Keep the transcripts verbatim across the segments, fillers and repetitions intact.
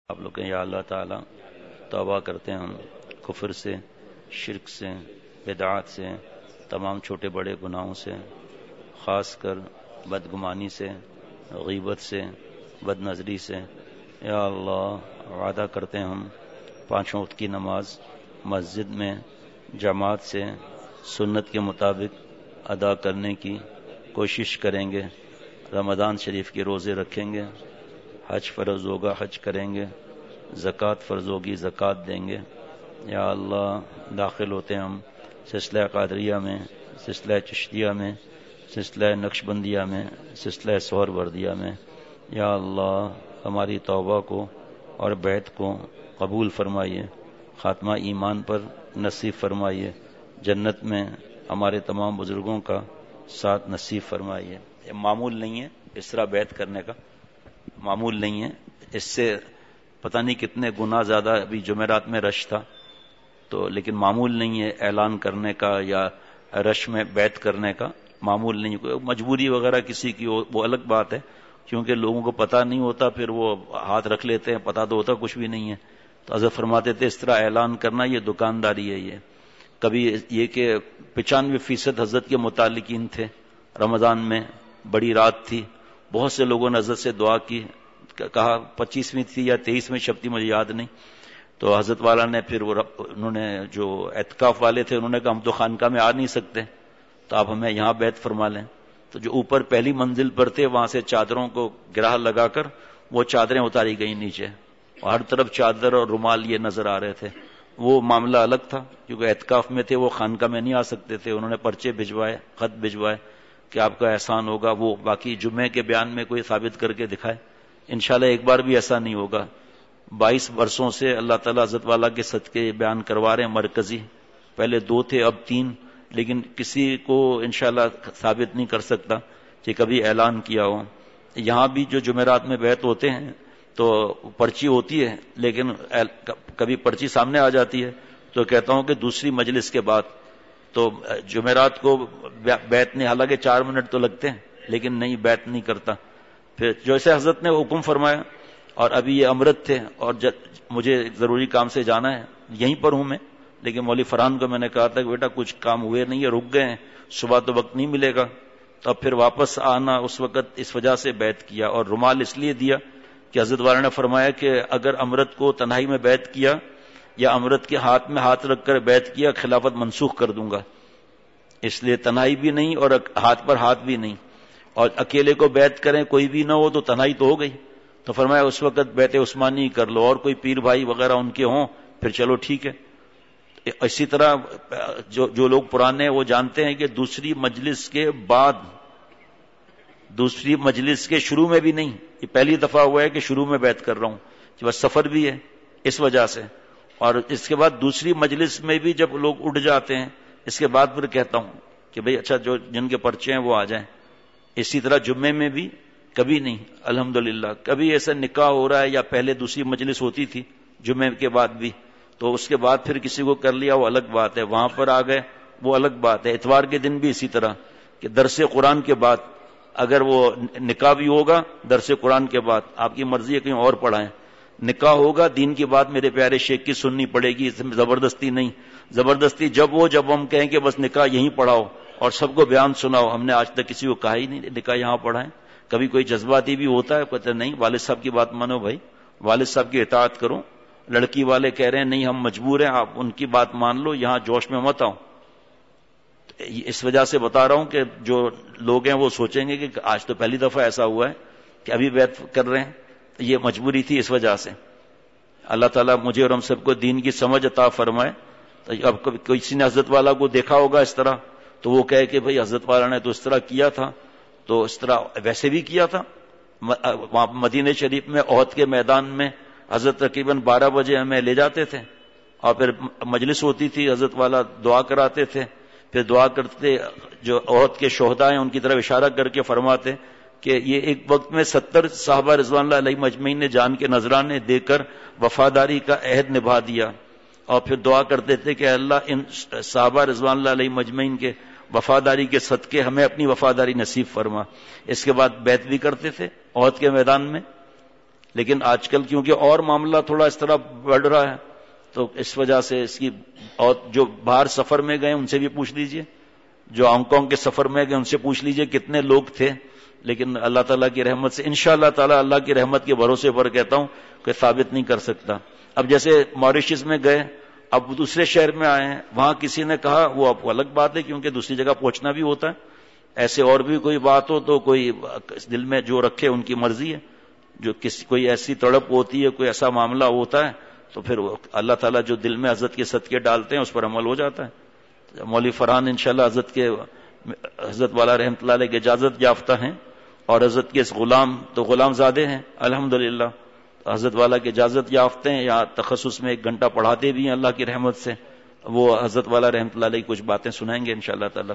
آپ لوگ کہیں یا اللہ تعالیٰ توبہ کرتے ہیں ہم کفر سے، شرک سے، بدعات سے، تمام چھوٹے بڑے گناہوں سے، خاص کر بدگمانی سے، غیبت سے، بد نظری سے۔ یا اللہ وعدہ کرتے ہیں ہم پانچوں وقت کی نماز مسجد میں جماعت سے سنت کے مطابق ادا کرنے کی کوشش کریں گے، رمضان شریف کے روزے رکھیں گے، حج فرض ہوگا حج کریں گے، زکوٰۃ فرض ہوگی زکوٰۃ دیں گے۔ یا اللہ داخل ہوتے ہیں ہم سلسلہ قادریہ میں، سلسلہ چشتیہ میں، سلسلہ نقشبندیہ میں، سلسلہ سہروردیہ میں۔ یا اللہ ہماری توبہ کو اور بیعت کو قبول فرمائیے، خاتمہ ایمان پر نصیب فرمائیے، جنت میں ہمارے تمام بزرگوں کا ساتھ نصیب فرمائیے۔ یہ معمول نہیں ہے، اس طرح بیعت کرنے کا معمول نہیں ہے، اس سے پتہ نہیں کتنے گنا زیادہ۔ ابھی جمعرات میں رش تھا تو، لیکن معمول نہیں ہے اعلان کرنے کا یا رش میں بیعت کرنے کا، معمول نہیں ہے۔ مجبوری وغیرہ کسی کی ہو وہ الگ بات ہے، کیونکہ لوگوں کو پتہ نہیں ہوتا، پھر وہ ہاتھ رکھ لیتے ہیں، پتہ تو ہوتا کچھ بھی نہیں ہے۔ تو حضرت فرماتے تھے اس طرح اعلان کرنا یہ دکانداری ہے۔ یہ کبھی یہ کہ پچانوے فیصد حضرت کے متعلقین تھے، رمضان میں بڑی رات تھی، بہت سے لوگوں نے حضرت سے دعا کی، کہا پچیسویں تھی یا تیئیسویں شب تھی مجھے یاد نہیں، تو حضرت والا نے پھر وہ انہوں نے جو اعتکاف والے تھے انہوں نے کہا ہم تو خانقاہ میں آ نہیں سکتے، تو آپ ہمیں یہاں بیعت فرما لیں۔ تو جو اوپر پہلی منزل پر تھے وہاں سے چادروں کو گرہ لگا کر وہ چادریں اتاری گئیں نیچے، اور ہر طرف چادر اور رومال یہ نظر آ رہے تھے۔ وہ معاملہ الگ تھا کیونکہ اعتکاف میں تھے، وہ خانقاہ میں نہیں آ سکتے تھے۔ انہوں نے پرچے بھجوائے، خط بھجوائے کہ آپ کا احسان ہوگا، وہ باقی جمعے کے بیان میں کوئی ثابت کر کے دکھائے۔ انشاءاللہ ایک بار بھی ایسا نہیں ہوگا۔ بائیس برسوں سے اللہ تعالیٰ حضرت والا کے صدقے بیان کروا رہے ہیں مرکزی، پہلے دو تھے اب تین، لیکن کسی کو انشاءاللہ ثابت نہیں کر سکتا کہ کبھی اعلان کیا ہو۔ یہاں بھی جو جمعرات میں بیعت ہوتے ہیں تو پرچی ہوتی ہے، لیکن کبھی پرچی سامنے آ جاتی ہے تو کہتا ہوں کہ دوسری مجلس کے بعد، تو جمعرات کو بیعت نہیں، حالانکہ چار منٹ تو لگتے ہیں لیکن نہیں بیعت نہیں کرتا۔ پھر جیسے حضرت نے حکم فرمایا، اور ابھی یہ امرت تھے اور مجھے ضروری کام سے جانا ہے، یہیں پر ہوں میں، لیکن مولوی فرحان کو میں نے کہا تھا کہ بیٹا کچھ کام ہوئے نہیں ہے، رک گئے ہیں، صبح تو وقت نہیں ملے گا، تو اب پھر واپس آنا اس وقت اس وجہ سے بیعت کیا۔ اور رومال اس لیے دیا کہ حضرت والا نے فرمایا کہ اگر امرت کو تنہائی میں بیعت کیا یا امرت کے ہاتھ میں ہاتھ رکھ کر بیعت کیا خلافت منسوخ کر دوں گا، اس لیے تنہائی بھی نہیں اور ہاتھ پر ہاتھ بھی نہیں، اور اکیلے کو بیعت کریں کوئی بھی نہ ہو تو تنہائی تو ہو گئی۔ تو فرمایا اس وقت بیعت عثمانی کر لو، اور کوئی پیر بھائی وغیرہ ان کے ہوں پھر چلو ٹھیک ہے۔ اسی طرح جو جو لوگ پرانے ہیں وہ جانتے ہیں کہ دوسری مجلس کے بعد، دوسری مجلس کے شروع میں بھی نہیں، یہ پہلی دفعہ ہوا ہے کہ شروع میں بیعت کر رہا ہوں، کہ بس سفر بھی ہے اس وجہ سے، اور اس کے بعد دوسری مجلس میں بھی جب لوگ اٹھ جاتے ہیں اس کے بعد پھر کہتا ہوں کہ بھئی اچھا جو جن کے پرچے ہیں وہ آ جائیں۔ اسی طرح جمعے میں بھی کبھی نہیں، الحمدللہ کبھی ایسا نکاح ہو رہا ہے یا پہلے دوسری مجلس ہوتی تھی جمعے کے بعد بھی، تو اس کے بعد پھر کسی کو کر لیا وہ الگ بات ہے، وہاں پر آ گئے وہ الگ بات ہے۔ اتوار کے دن بھی اسی طرح کہ درس قرآن کے بعد اگر وہ نکاح بھی ہوگا درس قرآن کے بعد، آپ کی مرضی ہے کہیں اور پڑھائیں، نکاح ہوگا دین کی بات میرے پیارے شیخ کی سننی پڑے گی، اس میں زبردستی نہیں۔ زبردستی جب وہ جب ہم کہیں کہ بس نکاح یہیں پڑھاؤ اور سب کو بیان سناؤ، ہم نے آج تک کسی کو کہا ہی نہیں نکاح یہاں پڑھائیں۔ کبھی کوئی جذباتی بھی ہوتا ہے، کہتے نہیں والد صاحب کی بات مانو بھائی، والد صاحب کی اطاعت کرو، لڑکی والے کہہ رہے ہیں نہیں ہم مجبور ہیں آپ ان کی بات مان لو، یہاں جوش میں مت آؤ۔ اس وجہ سے بتا رہا ہوں کہ جو لوگ ہیں وہ سوچیں گے کہ آج تو پہلی دفعہ ایسا ہوا ہے کہ ابھی بیعت کر رہے ہیں، یہ مجبوری تھی اس وجہ سے۔ اللہ تعالیٰ مجھے اور ہم سب کو دین کی سمجھ عطا فرمائے۔ تو اب کسی نے حضرت والا کو دیکھا ہوگا اس طرح تو وہ کہے کہ بھئی حضرت والا نے تو اس طرح کیا تھا، تو اس طرح ویسے بھی کیا تھا۔ وہاں مدینہ شریف میں احد کے میدان میں حضرت تقریباً بارہ بجے ہمیں لے جاتے تھے، اور پھر مجلس ہوتی تھی، حضرت والا دعا کراتے تھے، پھر دعا کرتے جو احد کے شہداء ہیں ان کی طرف اشارہ کر کے فرماتے کہ یہ ایک وقت میں ستر صحابہ رضوان اللہ علیہ مجمعین نے جان کے نذرانے دے کر وفاداری کا عہد نبھا دیا، اور پھر دعا کرتے تھے کہ اللہ ان صحابہ رضوان اللہ علیہ مجمعین کے وفاداری کے صدقے ہمیں اپنی وفاداری نصیب فرما۔ اس کے بعد بیعت بھی کرتے تھے احد کے میدان میں، لیکن آج کل کیونکہ اور معاملہ تھوڑا اس طرح بڑھ رہا ہے تو اس وجہ سے اس کی، اور جو باہر سفر میں گئے ان سے بھی پوچھ لیجئے، جو ہانگ کانگ کے سفر میں گئے ان سے پوچھ لیجئے کتنے لوگ تھے، لیکن اللہ تعالیٰ کی رحمت سے انشاءاللہ تعالیٰ، اللہ کی رحمت کے بھروسے پر کہتا ہوں کہ ثابت نہیں کر سکتا۔ اب جیسے موریشس میں گئے، اب دوسرے شہر میں آئے ہیں، وہاں کسی نے کہا، وہ اب الگ بات ہے کیونکہ دوسری جگہ پہنچنا بھی ہوتا ہے، ایسے اور بھی کوئی بات ہو تو کوئی دل میں جو رکھے ان کی مرضی ہے، جو کسی کوئی ایسی تڑپ ہوتی ہے، کوئی ایسا معاملہ ہوتا ہے تو پھر اللہ تعالیٰ جو دل میں حضرت کے صدقے ڈالتے ہیں اس پر عمل ہو جاتا ہے۔ مولوی فرحان انشاءاللہ حضرت کے، حضرت والا رحمۃ اللہ علیہ کے اجازت یافتہ ہیں، اور حضرت کے غلام تو غلام زادے ہیں الحمدللہ، حضرت والا کے اجازت یافتہ ہیں، یا تخصص میں ایک گھنٹہ پڑھاتے بھی ہیں اللہ کی رحمت سے، وہ حضرت والا رحمۃ اللہ علیہ کی کچھ باتیں سنائیں گے انشاءاللہ تعالی۔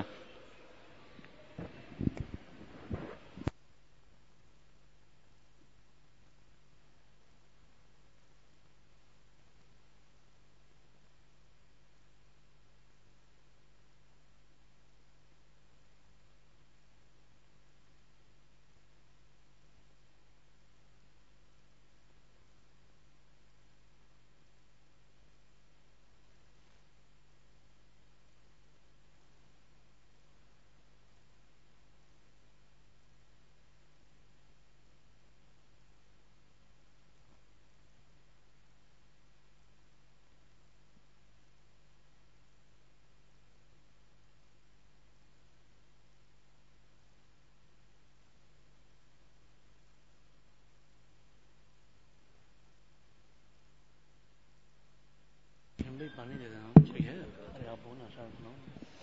پانی دے دینا کوئی ہے؟ ارے آپ ہو نا شاید نہ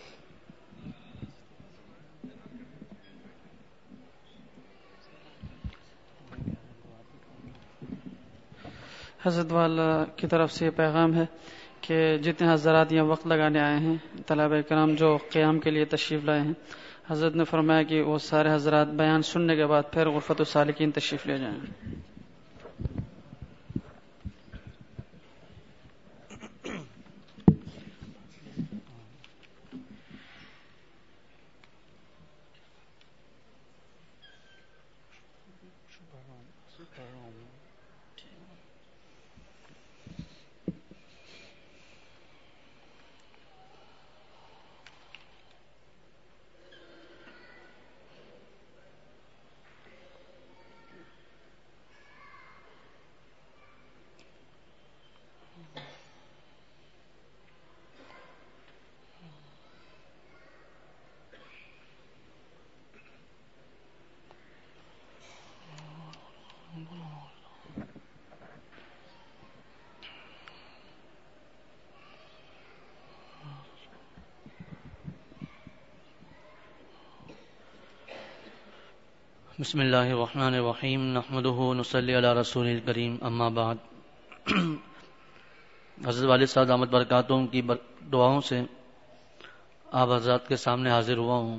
حضرت والا کی طرف سے یہ پیغام ہے کہ جتنے حضرات یہاں وقت لگانے آئے ہیں، طلبہ کرام جو قیام کے لیے تشریف لائے ہیں، حضرت نے فرمایا کہ وہ سارے حضرات بیان سننے کے بعد پھر غرفت السالکین تشریف لے جائیں۔ بسم اللہ الرحمن الرحیم نحمده ونصلی علی رسول الکریم اما بعد۔ حضرت والد صاحب دامت برکاتہم کی دعاؤں سے آپ حضرات کے سامنے حاضر ہوا ہوں۔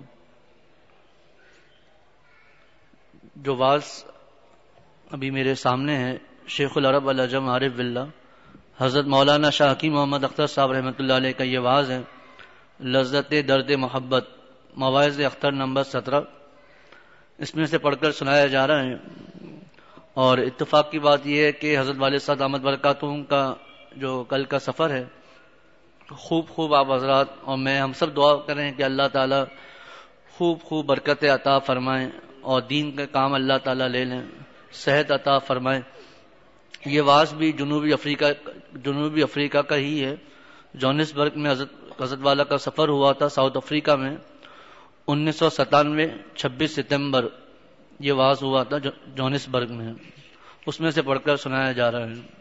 جو واعظ ابھی میرے سامنے ہے شیخ العرب العجم عارف باللہ حضرت مولانا شاہ حکیم محمد اختر صاحب رحمۃ اللہ علیہ کا یہ واعظ ہے، لذت درد محبت، مواعظ اختر نمبر سترہ، اس میں سے پڑھ کر سنایا جا رہا ہے۔ اور اتفاق کی بات یہ ہے کہ حضرت والد صاحب دامت برکاتہم کا جو کل کا سفر ہے، خوب خوب آپ حضرات اور میں ہم سب دعا کریں کہ اللہ تعالیٰ خوب خوب برکت عطا فرمائیں اور دین کا کام اللہ تعالیٰ لے لیں، صحت عطا فرمائیں۔ یہ واعظ بھی جنوبی افریقہ جنوبی افریقہ کا ہی ہے، جوہانسبرگ میں حضرت حضرت والا کا سفر ہوا تھا ساؤتھ افریقہ میں انیس سو ستانوے چھبیس ستمبر، یہ واعظ ہوا تھا جوہانسبرگ میں، اس میں سے پڑھ کر سنایا جا رہا ہے۔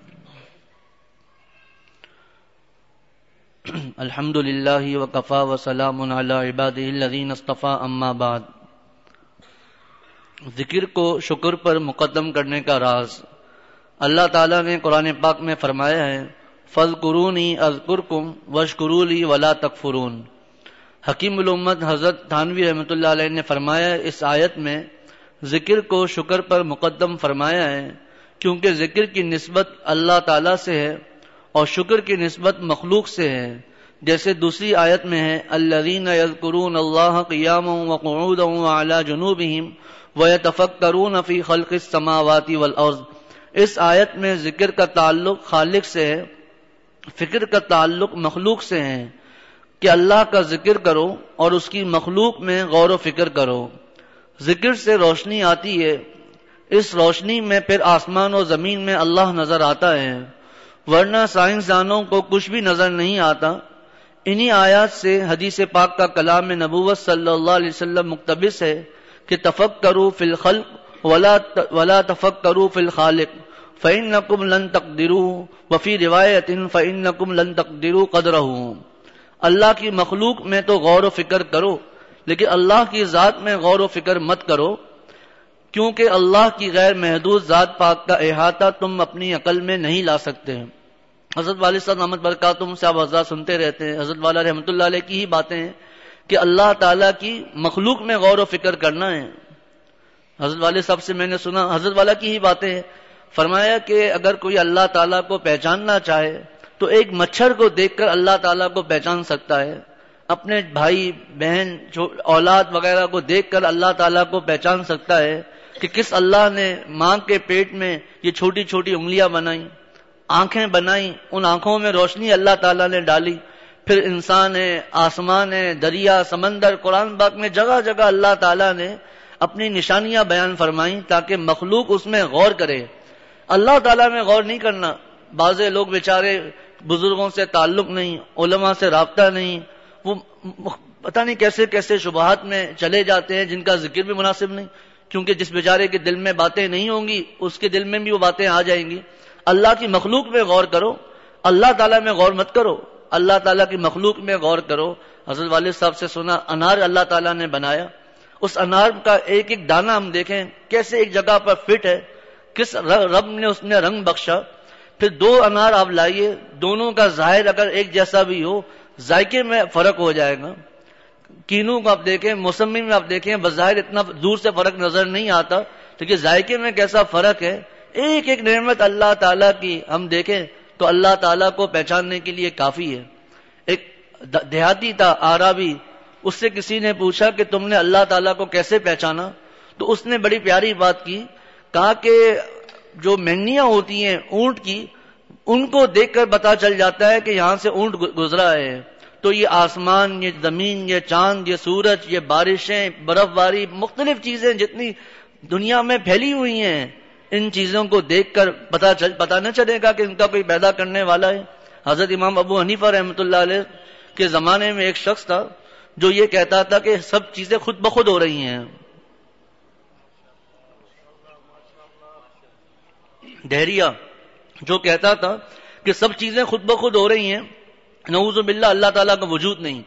الحمد للہ وکفا وسلام علی عبادہ الذین اصطفیٰ اما بعد۔ ذکر کو شکر پر مقدم کرنے کا راز اللہ تعالیٰ نے قرآن پاک میں فرمایا ہے، فاذکرونی اذکرکم واشکروا لی ولا تکفرون۔ حکیم الامت حضرت تھانوی رحمۃ اللہ علیہ نے فرمایا اس آیت میں ذکر کو شکر پر مقدم فرمایا ہے کیونکہ ذکر کی نسبت اللہ تعالیٰ سے ہے اور شکر کی نسبت مخلوق سے ہے، جیسے دوسری آیت میں ہے الذین یذکرون اللہ قیاما وقعودا وعلی جنوبہم ویتفکرون فی خلق السماوات والارض۔ اس آیت میں ذکر کا تعلق خالق سے ہے، فکر کا تعلق مخلوق سے ہے کہ اللہ کا ذکر کرو اور اس کی مخلوق میں غور و فکر کرو۔ ذکر سے روشنی آتی ہے، اس روشنی میں پھر آسمان و زمین میں اللہ نظر آتا ہے، ورنہ سائنسدانوں کو کچھ بھی نظر نہیں آتا۔ انہی آیات سے حدیث پاک کا کلام نبوت صلی اللہ علیہ وسلم مقتبس ہے کہ تفکروا فی الخلق ولا ولا تفکروا فی الخالق فإنکم لن تقدروا وفی روایت فإنکم لن تقدروا قدرہ۔ اللہ کی مخلوق میں تو غور و فکر کرو، لیکن اللہ کی ذات میں غور و فکر مت کرو، کیونکہ اللہ کی غیر محدود ذات پاک کا احاطہ تم اپنی عقل میں نہیں لا سکتے۔ حضرت والد صاحب محمد برکاتہم سے آپ حضرات سنتے رہتے ہیں، حضرت والا رحمۃ اللہ علیہ کی ہی باتیں ہیں کہ اللہ تعالیٰ کی مخلوق میں غور و فکر کرنا ہے۔ حضرت والد صاحب سے میں نے سنا، حضرت والا کی ہی باتیں ہیں، فرمایا کہ اگر کوئی اللہ تعالیٰ کو پہچاننا چاہے تو ایک مچھر کو دیکھ کر اللہ تعالیٰ کو پہچان سکتا ہے، اپنے بھائی بہن اولاد وغیرہ کو دیکھ کر اللہ تعالیٰ کو پہچان سکتا ہے کہ کس اللہ نے ماں کے پیٹ میں یہ چھوٹی چھوٹی انگلیاں بنائیں، آنکھیں بنائیں، ان آنکھوں میں روشنی اللہ تعالیٰ نے ڈالی، پھر انسان ہے، آسمان ہے، دریا، سمندر، قرآن پاک میں جگہ جگہ اللہ تعالیٰ نے اپنی نشانیاں بیان فرمائیں تاکہ مخلوق اس میں غور کرے۔ اللہ تعالیٰ میں غور نہیں کرنا، بعض لوگ بیچارے بزرگوں سے تعلق نہیں، علماء سے رابطہ نہیں، وہ پتہ نہیں کیسے کیسے شبہات میں چلے جاتے ہیں جن کا ذکر بھی مناسب نہیں، کیونکہ جس بیچارے کے دل میں باتیں نہیں ہوں گی اس کے دل میں بھی وہ باتیں آ جائیں گی۔ اللہ کی مخلوق میں غور کرو، اللہ تعالیٰ میں غور مت کرو، اللہ تعالیٰ کی مخلوق میں غور کرو۔ حضرت والد صاحب سے سنا انار اللہ تعالیٰ نے بنایا، اس انار کا ایک ایک دانہ ہم دیکھیں کیسے ایک جگہ پر فٹ ہے، کس رب نے اس میں رنگ بخشا۔ پھر دو انار آپ لائیے، دونوں کا ظاہر اگر ایک جیسا بھی ہو ذائقے میں فرق ہو جائے گا۔ کینو کو آپ دیکھیں، موسمی میں آپ دیکھیں، بظاہر اتنا دور سے فرق نظر نہیں آتا، لیکن ذائقے میں کیسا فرق ہے۔ ایک ایک نعمت اللہ تعالیٰ کی ہم دیکھیں تو اللہ تعالیٰ کو پہچاننے کے لیے کافی ہے۔ ایک دیہاتی تھا عربی، اس سے کسی نے پوچھا کہ تم نے اللہ تعالیٰ کو کیسے پہچانا، تو اس نے بڑی پیاری بات کی، کہا کہ جو مینیاں ہوتی ہیں اونٹ کی، ان کو دیکھ کر پتا چل جاتا ہے کہ یہاں سے اونٹ گزرا ہے۔ تو یہ آسمان، یہ زمین، یہ چاند، یہ سورج، یہ بارشیں، برف باری، مختلف چیزیں جتنی دنیا میں پھیلی ہوئی ہیں، ان چیزوں کو دیکھ کر پتا چل پتا نہ چلے گا کہ ان کا کوئی پیدا کرنے والا ہے۔ حضرت امام ابو حنیفہ رحمۃ اللہ علیہ کے زمانے میں ایک شخص تھا جو یہ کہتا تھا کہ سب چیزیں خود بخود ہو رہی ہیں۔ دہریہ جو کہتا تھا کہ سب چیزیں خود بخود ہو رہی ہیں، نعوذ باللہ اللہ تعالیٰ کا وجود نہیں،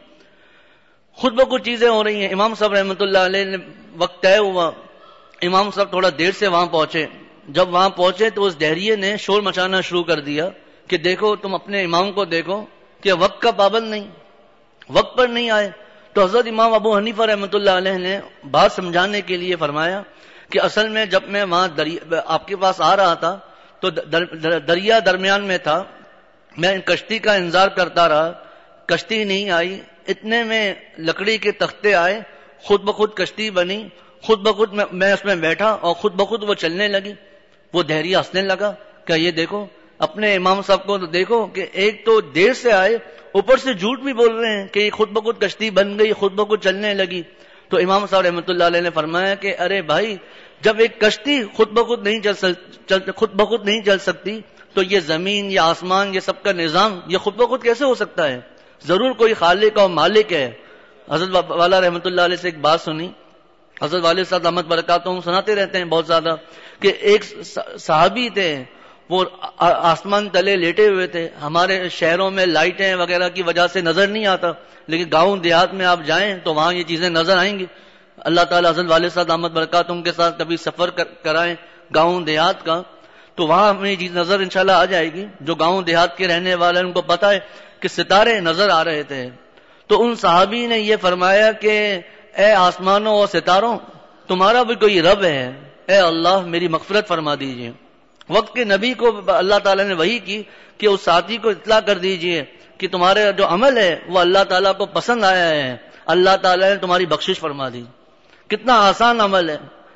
خود بخود چیزیں ہو رہی ہیں۔ امام صاحب رحمۃ اللہ علیہ نے وقت طے ہوا، امام صاحب تھوڑا دیر سے وہاں پہنچے، جب وہاں پہنچے تو اس دہریے نے شور مچانا شروع کر دیا کہ دیکھو تم اپنے امام کو دیکھو کہ وقت کا پابند نہیں، وقت پر نہیں آئے۔ تو حضرت امام ابو حنیفہ رحمۃ اللہ علیہ نے بات سمجھانے کے لیے فرمایا کہ اصل میں جب میں وہاں آپ کے پاس آ رہا تھا تو دریا درمیان میں تھا، میں کشتی کا انتظار کرتا رہا، کشتی نہیں آئی، اتنے میں لکڑی کے تختے آئے، خود بخود کشتی بنی، خود بخود میں اس میں بیٹھا اور خود بخود وہ چلنے لگی۔ وہ دہریہ ہنسنے لگا کہ یہ دیکھو اپنے امام صاحب کو تو دیکھو کہ ایک تو دیر سے آئے، اوپر سے جھوٹ بھی بول رہے ہیں کہ یہ خود بخود کشتی بن گئی، خود بخود چلنے لگی۔ تو امام صاحب رحمۃ اللہ علیہ نے فرمایا کہ ارے بھائی، جب ایک کشتی خود بخود نہیں چل خود بخود نہیں چل سکتی تو یہ زمین، یہ آسمان، یہ سب کا نظام یہ خود بخود کیسے ہو سکتا ہے؟ ضرور کوئی خالق اور مالک ہے۔ حضرت والا رحمۃ اللہ علیہ سے ایک بات سنی، حضرت والد صاحب احمد برکاتہم سناتے رہتے ہیں بہت زیادہ کہ ایک صحابی تھے، وہ آسمان تلے لیٹے ہوئے تھے۔ ہمارے شہروں میں لائٹیں وغیرہ کی وجہ سے نظر نہیں آتا، لیکن گاؤں دیہات میں آپ جائیں تو وہاں یہ چیزیں نظر آئیں گی۔ اللہ تعالیٰ حضرت والد صاحب احمد برکاتہم کے ساتھ کبھی سفر کرائیں گاؤں دیہات کا تو وہاں ہمیں یہ چیز نظر انشاءاللہ آ جائے گی۔ جو گاؤں دیہات کے رہنے والے ان کو پتا ہے کہ ستارے نظر آ رہے تھے۔ تو ان صحابی نے یہ فرمایا کہ اے آسمانوں اور ستاروں، تمہارا بھی کوئی رب ہے، اے اللہ میری مغفرت فرما دیجئے۔ وقت کے نبی کو اللہ تعالیٰ نے وحی کی کہ اس ساتھی کو اطلاع کر دیجئے کہ تمہارے جو عمل ہے وہ اللہ تعالیٰ کو پسند آیا ہے، اللہ تعالیٰ نے تمہاری بخشش فرما دی۔ کتنا آسان عمل ہے،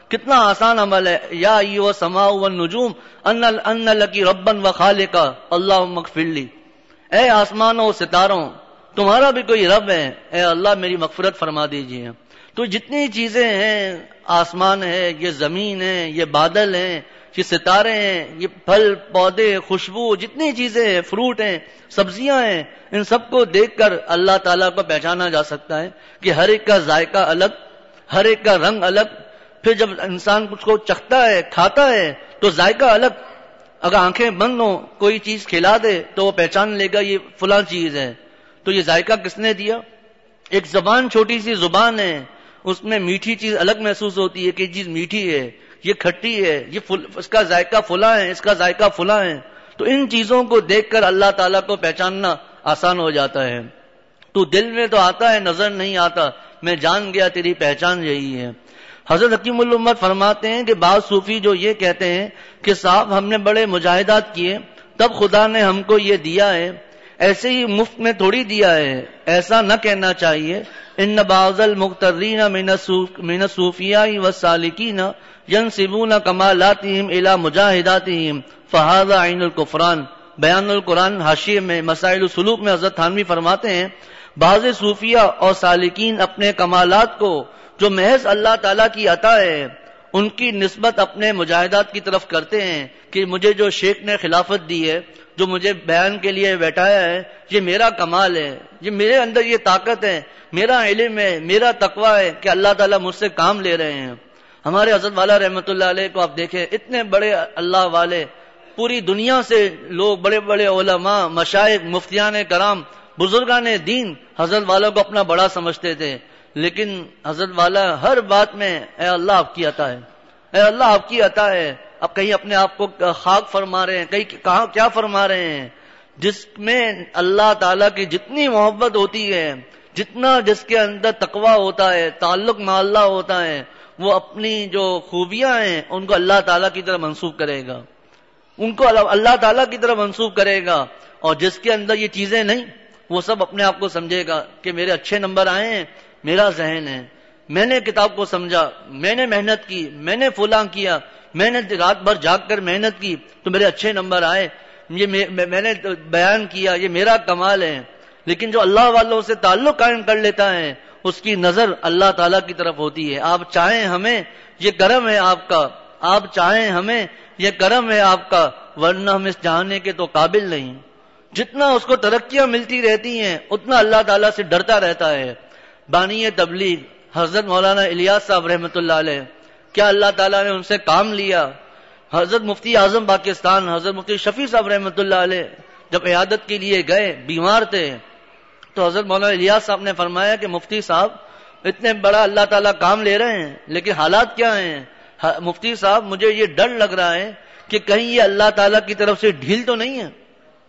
کتنا آسان عمل ہے. یا ایھا السماء والنجوم ان ان لکی ربا وخالقا اللہم اغفر لی. اے آسمانوں ستاروں تمہارا بھی کوئی رب ہے, اے اللہ میری مغفرت فرما دیجیے. تو جتنی چیزیں ہیں, آسمان ہے, یہ زمین ہے, یہ بادل ہیں, یہ ستارے ہیں, یہ پھل پودے, خوشبو, جتنی چیزیں ہیں, فروٹ ہیں, سبزیاں ہیں, ان سب کو دیکھ کر اللہ تعالیٰ کو پہچانا جا سکتا ہے کہ ہر ایک کا ذائقہ الگ, ہر ایک کا رنگ الگ. پھر جب انسان کچھ کو چکھتا ہے, کھاتا ہے, تو ذائقہ الگ. اگر آنکھیں بند ہوں, کوئی چیز کھلا دے تو وہ پہچان لے گا یہ فلاں چیز ہے. تو یہ ذائقہ کس نے دیا؟ ایک زبان, چھوٹی سی زبان ہے, اس میں میٹھی چیز الگ محسوس ہوتی ہے کہ یہ چیز میٹھی ہے, یہ کھٹی ہے, یہ فل, اس کا ذائقہ فلاں ہے, اس کا ذائقہ فلاں ہے. تو ان چیزوں کو دیکھ کر اللہ تعالیٰ کو پہچاننا آسان ہو جاتا ہے. تو دل میں تو آتا ہے, نظر نہیں آتا. میں جان گیا تیری پہچان یہی ہے. حضرت حکیم الامت فرماتے ہیں کہ بعض صوفی جو یہ کہتے ہیں کہ صاحب ہم نے بڑے مجاہدات کیے تب خدا نے ہم کو یہ دیا ہے, ایسے ہی مفت میں تھوڑی دیا ہے, ایسا نہ کہنا چاہیے. ان بعض المغترین من الصوفیاء والسالکین ینسبون کمالاتہم الی مجاہداتہم فہذا عین الکفران. بیان القرآن حاشیے میں مسائل السلوک میں حضرت تھانوی فرماتے ہیں بعض صوفیہ اور سالکین اپنے کمالات کو جو محض اللہ تعالیٰ کی عطا ہے ان کی نسبت اپنے مجاہدات کی طرف کرتے ہیں کہ مجھے جو شیخ نے خلافت دی ہے, جو مجھے بیان کے لیے بیٹھایا ہے, یہ میرا کمال ہے, یہ میرے اندر یہ طاقت ہے, میرا علم ہے, میرا تقویٰ ہے کہ اللہ تعالیٰ مجھ سے کام لے رہے ہیں. ہمارے حضرت والا رحمۃ اللہ علیہ کو آپ دیکھیں, اتنے بڑے اللہ والے, پوری دنیا سے لوگ, بڑے بڑے علماء, مشائخ, مفتیان کرام, بزرگان دین حضرت والا کو اپنا بڑا سمجھتے تھے. لیکن حضرت والا ہر بات میں اے اللہ آپ کی عطا ہے, اے اللہ آپ کی عطا ہے. اب کہیں اپنے آپ کو خاک فرما رہے ہیں, کہیں کہاں کیا فرما رہے ہیں. جس میں اللہ تعالیٰ کی جتنی محبت ہوتی ہے, جتنا جس کے اندر تقویٰ ہوتا ہے, تعلق مع اللہ ہوتا ہے, وہ اپنی جو خوبیاں ہیں ان کو اللہ تعالیٰ کی طرف منسوب کرے گا, ان کو اللہ تعالیٰ کی طرف منسوب کرے گا. اور جس کے اندر یہ چیزیں نہیں, وہ سب اپنے آپ کو سمجھے گا کہ میرے اچھے نمبر آئے ہیں, میرا ذہن ہے, میں نے کتاب کو سمجھا, میں نے محنت کی, میں نے فلاں کیا, میں نے رات بھر جاگ کر محنت کی تو میرے اچھے نمبر آئے, یہ میں نے بیان کیا, یہ میرا کمال ہے. لیکن جو اللہ والوں سے تعلق قائم کر لیتا ہے اس کی نظر اللہ تعالیٰ کی طرف ہوتی ہے. آپ چاہیں ہمیں, یہ کرم ہے آپ کا, آپ چاہیں ہمیں, یہ کرم ہے آپ کا, ورنہ ہم اس چاہنے کے تو قابل نہیں. جتنا اس کو ترقیاں ملتی رہتی ہیں اتنا اللہ تعالیٰ سے ڈرتا رہتا ہے. بانی تبلیغ حضرت مولانا الیاس صاحب رحمۃ اللہ علیہ, کیا اللہ تعالیٰ نے ان سے کام لیا. حضرت مفتی اعظم پاکستان حضرت مفتی شفیع صاحب رحمۃ اللہ علیہ جب عیادت کے لیے گئے, بیمار تھے, تو حضرت مولانا الیاس صاحب نے فرمایا کہ مفتی صاحب اتنے بڑا اللہ تعالیٰ کام لے رہے ہیں لیکن حالات کیا ہیں. مفتی صاحب مجھے یہ ڈر لگ رہا ہے کہ کہیں یہ اللہ تعالیٰ کی طرف سے ڈھیل تو نہیں ہے.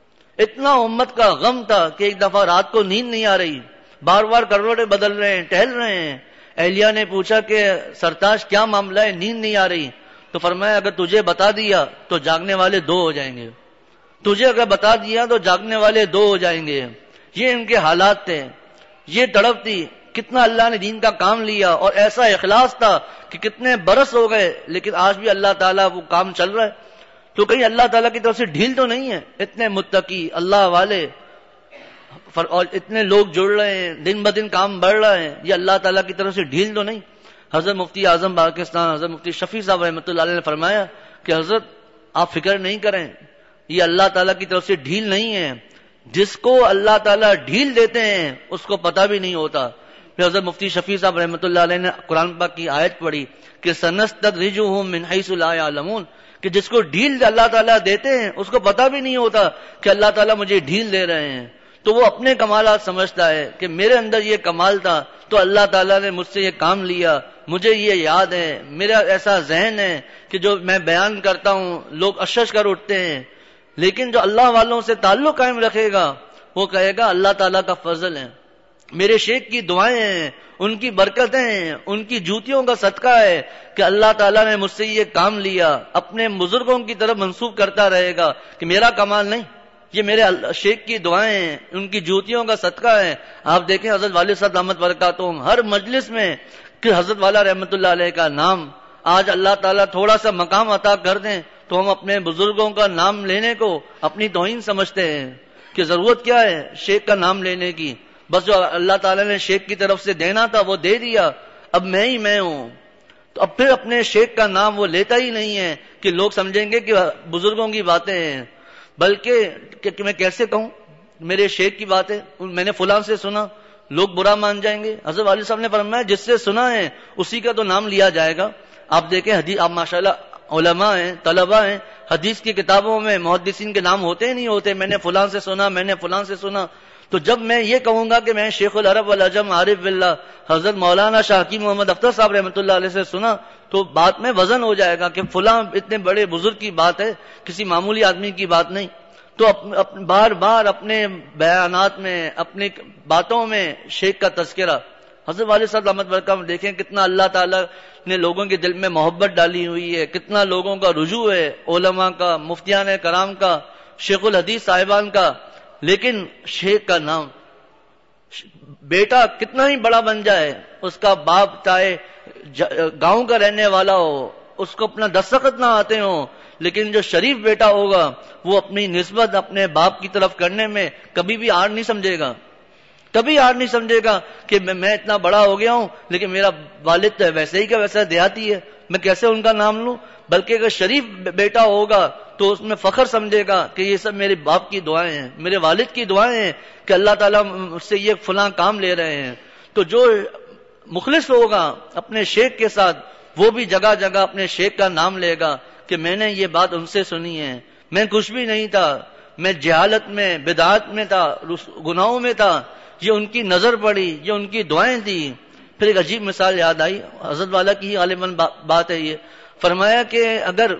اتنا امت کا غم تھا کہ ایک دفعہ رات کو نیند نہیں آ رہی, بار بار کروٹیں بدل رہے ہیں, ٹہل رہے ہیں. اہلیہ نے پوچھا کہ سرتاج کیا معاملہ ہے, نیند نہیں آ رہی. تو فرمایا اگر تجھے بتا دیا تو جاگنے والے دو ہو جائیں گے, تجھے اگر بتا دیا تو جاگنے والے دو ہو جائیں گے. یہ ان کے حالات تھے, یہ تڑپ تھی. کتنا اللہ نے دین کا کام لیا اور ایسا اخلاص تھا کہ کتنے برس ہو گئے لیکن آج بھی اللہ تعالیٰ وہ کام چل رہا ہے. تو کہیں اللہ تعالیٰ کی طرف سے ڈھیل تو نہیں ہے. اتنے متقی اللہ والے اور اتنے لوگ جڑ رہے ہیں, دن بدن کام بڑھ رہا ہے, یہ اللہ تعالیٰ کی طرف سے ڈھیل تو نہیں. حضرت مفتی اعظم پاکستان حضرت مفتی شفیع صاحب رحمۃ اللہ علیہ نے فرمایا کہ حضرت آپ فکر نہیں کریں, یہ اللہ تعالیٰ کی طرف سے ڈھیل نہیں ہے. جس کو اللہ تعالیٰ ڈھیل دیتے ہیں اس کو پتہ بھی نہیں ہوتا. پھر حضرت مفتی شفیع صاحب رحمۃ اللہ علیہ نے قرآن پاک کی آیت پڑھی کہ سنستدرجہم من حیث لا یعلمون, کہ جس کو ڈھیل اللہ تعالیٰ دیتے ہیں اس کو پتہ بھی نہیں ہوتا کہ اللہ تعالیٰ مجھے ڈھیل دے رہے ہیں. تو وہ اپنے کمالات سمجھتا ہے کہ میرے اندر یہ کمال تھا تو اللہ تعالیٰ نے مجھ سے یہ کام لیا, مجھے یہ یاد ہے, میرا ایسا ذہن ہے کہ جو میں بیان کرتا ہوں لوگ اشش کر اٹھتے ہیں. لیکن جو اللہ والوں سے تعلق قائم رکھے گا وہ کہے گا اللہ تعالیٰ کا فضل ہے, میرے شیخ کی دعائیں ہیں, ان کی برکتیں ہیں, ان کی جوتیوں کا صدقہ ہے کہ اللہ تعالیٰ نے مجھ سے یہ کام لیا. اپنے بزرگوں کی طرف منسوب کرتا رہے گا کہ میرا کمال نہیں, یہ میرے شیخ کی دعائیں ہیں, ان کی جوتیوں کا صدقہ ہے. آپ دیکھیں حضرت والد صاحب رحمت برکاتہم ہر مجلس میں کہ حضرت والا رحمت اللہ علیہ کا نام آج اللہ تعالیٰ تھوڑا سا مقام عطا کر دیں تو ہم اپنے بزرگوں کا نام لینے کو اپنی توہین سمجھتے ہیں کہ ضرورت کیا ہے شیخ کا نام لینے کی، بس جو اللہ تعالیٰ نے شیخ کی طرف سے دینا تھا وہ دے دیا، اب میں ہی میں ہوں. تو اب پھر اپنے شیخ کا نام وہ لیتا ہی نہیں ہے کہ لوگ سمجھیں گے کہ بزرگوں کی باتیں ہیں، بلکہ کہ میں کیسے کہوں میرے شیخ کی باتیں، میں نے فلاں سے سنا، لوگ برا مان جائیں گے. حضرت والد صاحب نے فرمایا جس سے سنا ہے اسی کا تو نام لیا جائے گا. آپ دیکھیں حدیث، آپ ماشاءاللہ علماء ہیں، طلباء ہیں، حدیث کی کتابوں میں محدثین کے نام ہوتے ہی نہیں ہوتے، میں نے فلاں سے سنا، میں نے فلاں سے سنا. تو جب میں یہ کہوں گا کہ میں شیخ العرب والعجم عارف باللہ حضرت مولانا شاہ حکیم محمد اختر صاحب رحمۃ اللہ علیہ سے سنا تو بات میں وزن ہو جائے گا کہ فلاں اتنے بڑے بزرگ کی بات ہے، کسی معمولی آدمی کی بات نہیں. تو بار بار اپنے بیانات میں، اپنی باتوں میں شیخ کا تذکرہ. حضرت والد صاحب رحمت برکہ میں دیکھیں کتنا اللہ تعالیٰ نے لوگوں کے دل میں محبت ڈالی ہوئی ہے، کتنا لوگوں کا رجوع ہے، علماء کا، مفتیان کرام کا، شیخ الحدیث صاحبان کا. لیکن شیخ کا نام، بیٹا کتنا ہی بڑا بن جائے، اس کا باپ چاہے گاؤں کا رہنے والا ہو، اس کو اپنا دستخط نہ آتے ہوں، لیکن جو شریف بیٹا ہوگا وہ اپنی نسبت اپنے باپ کی طرف کرنے میں کبھی بھی آڑ نہیں سمجھے گا، کبھی آڑ نہیں سمجھے گا کہ میں اتنا بڑا ہو گیا ہوں لیکن میرا والد تو ویسے ہی کا ویسا دیہاتی ہے، میں کیسے ان کا نام لوں. بلکہ اگر شریف بیٹا ہوگا تو اس میں فخر سمجھے گا کہ یہ سب میرے باپ کی دعائیں ہیں، میرے والد کی دعائیں ہیں کہ اللہ تعالیٰ مجھ سے یہ فلاں کام لے رہے ہیں. تو جو مخلص ہوگا اپنے شیخ کے ساتھ وہ بھی جگہ جگہ اپنے شیخ کا نام لے گا کہ میں نے یہ بات ان سے سنی ہے، میں کچھ بھی نہیں تھا، میں جہالت میں، بدعات میں تھا، گناہوں میں تھا، یہ ان کی نظر پڑی، یہ ان کی دعائیں تھی. پھر ایک عجیب مثال یاد آئی، حضرت والا کی ہی غالباً بات ہے یہ. فرمایا کہ اگر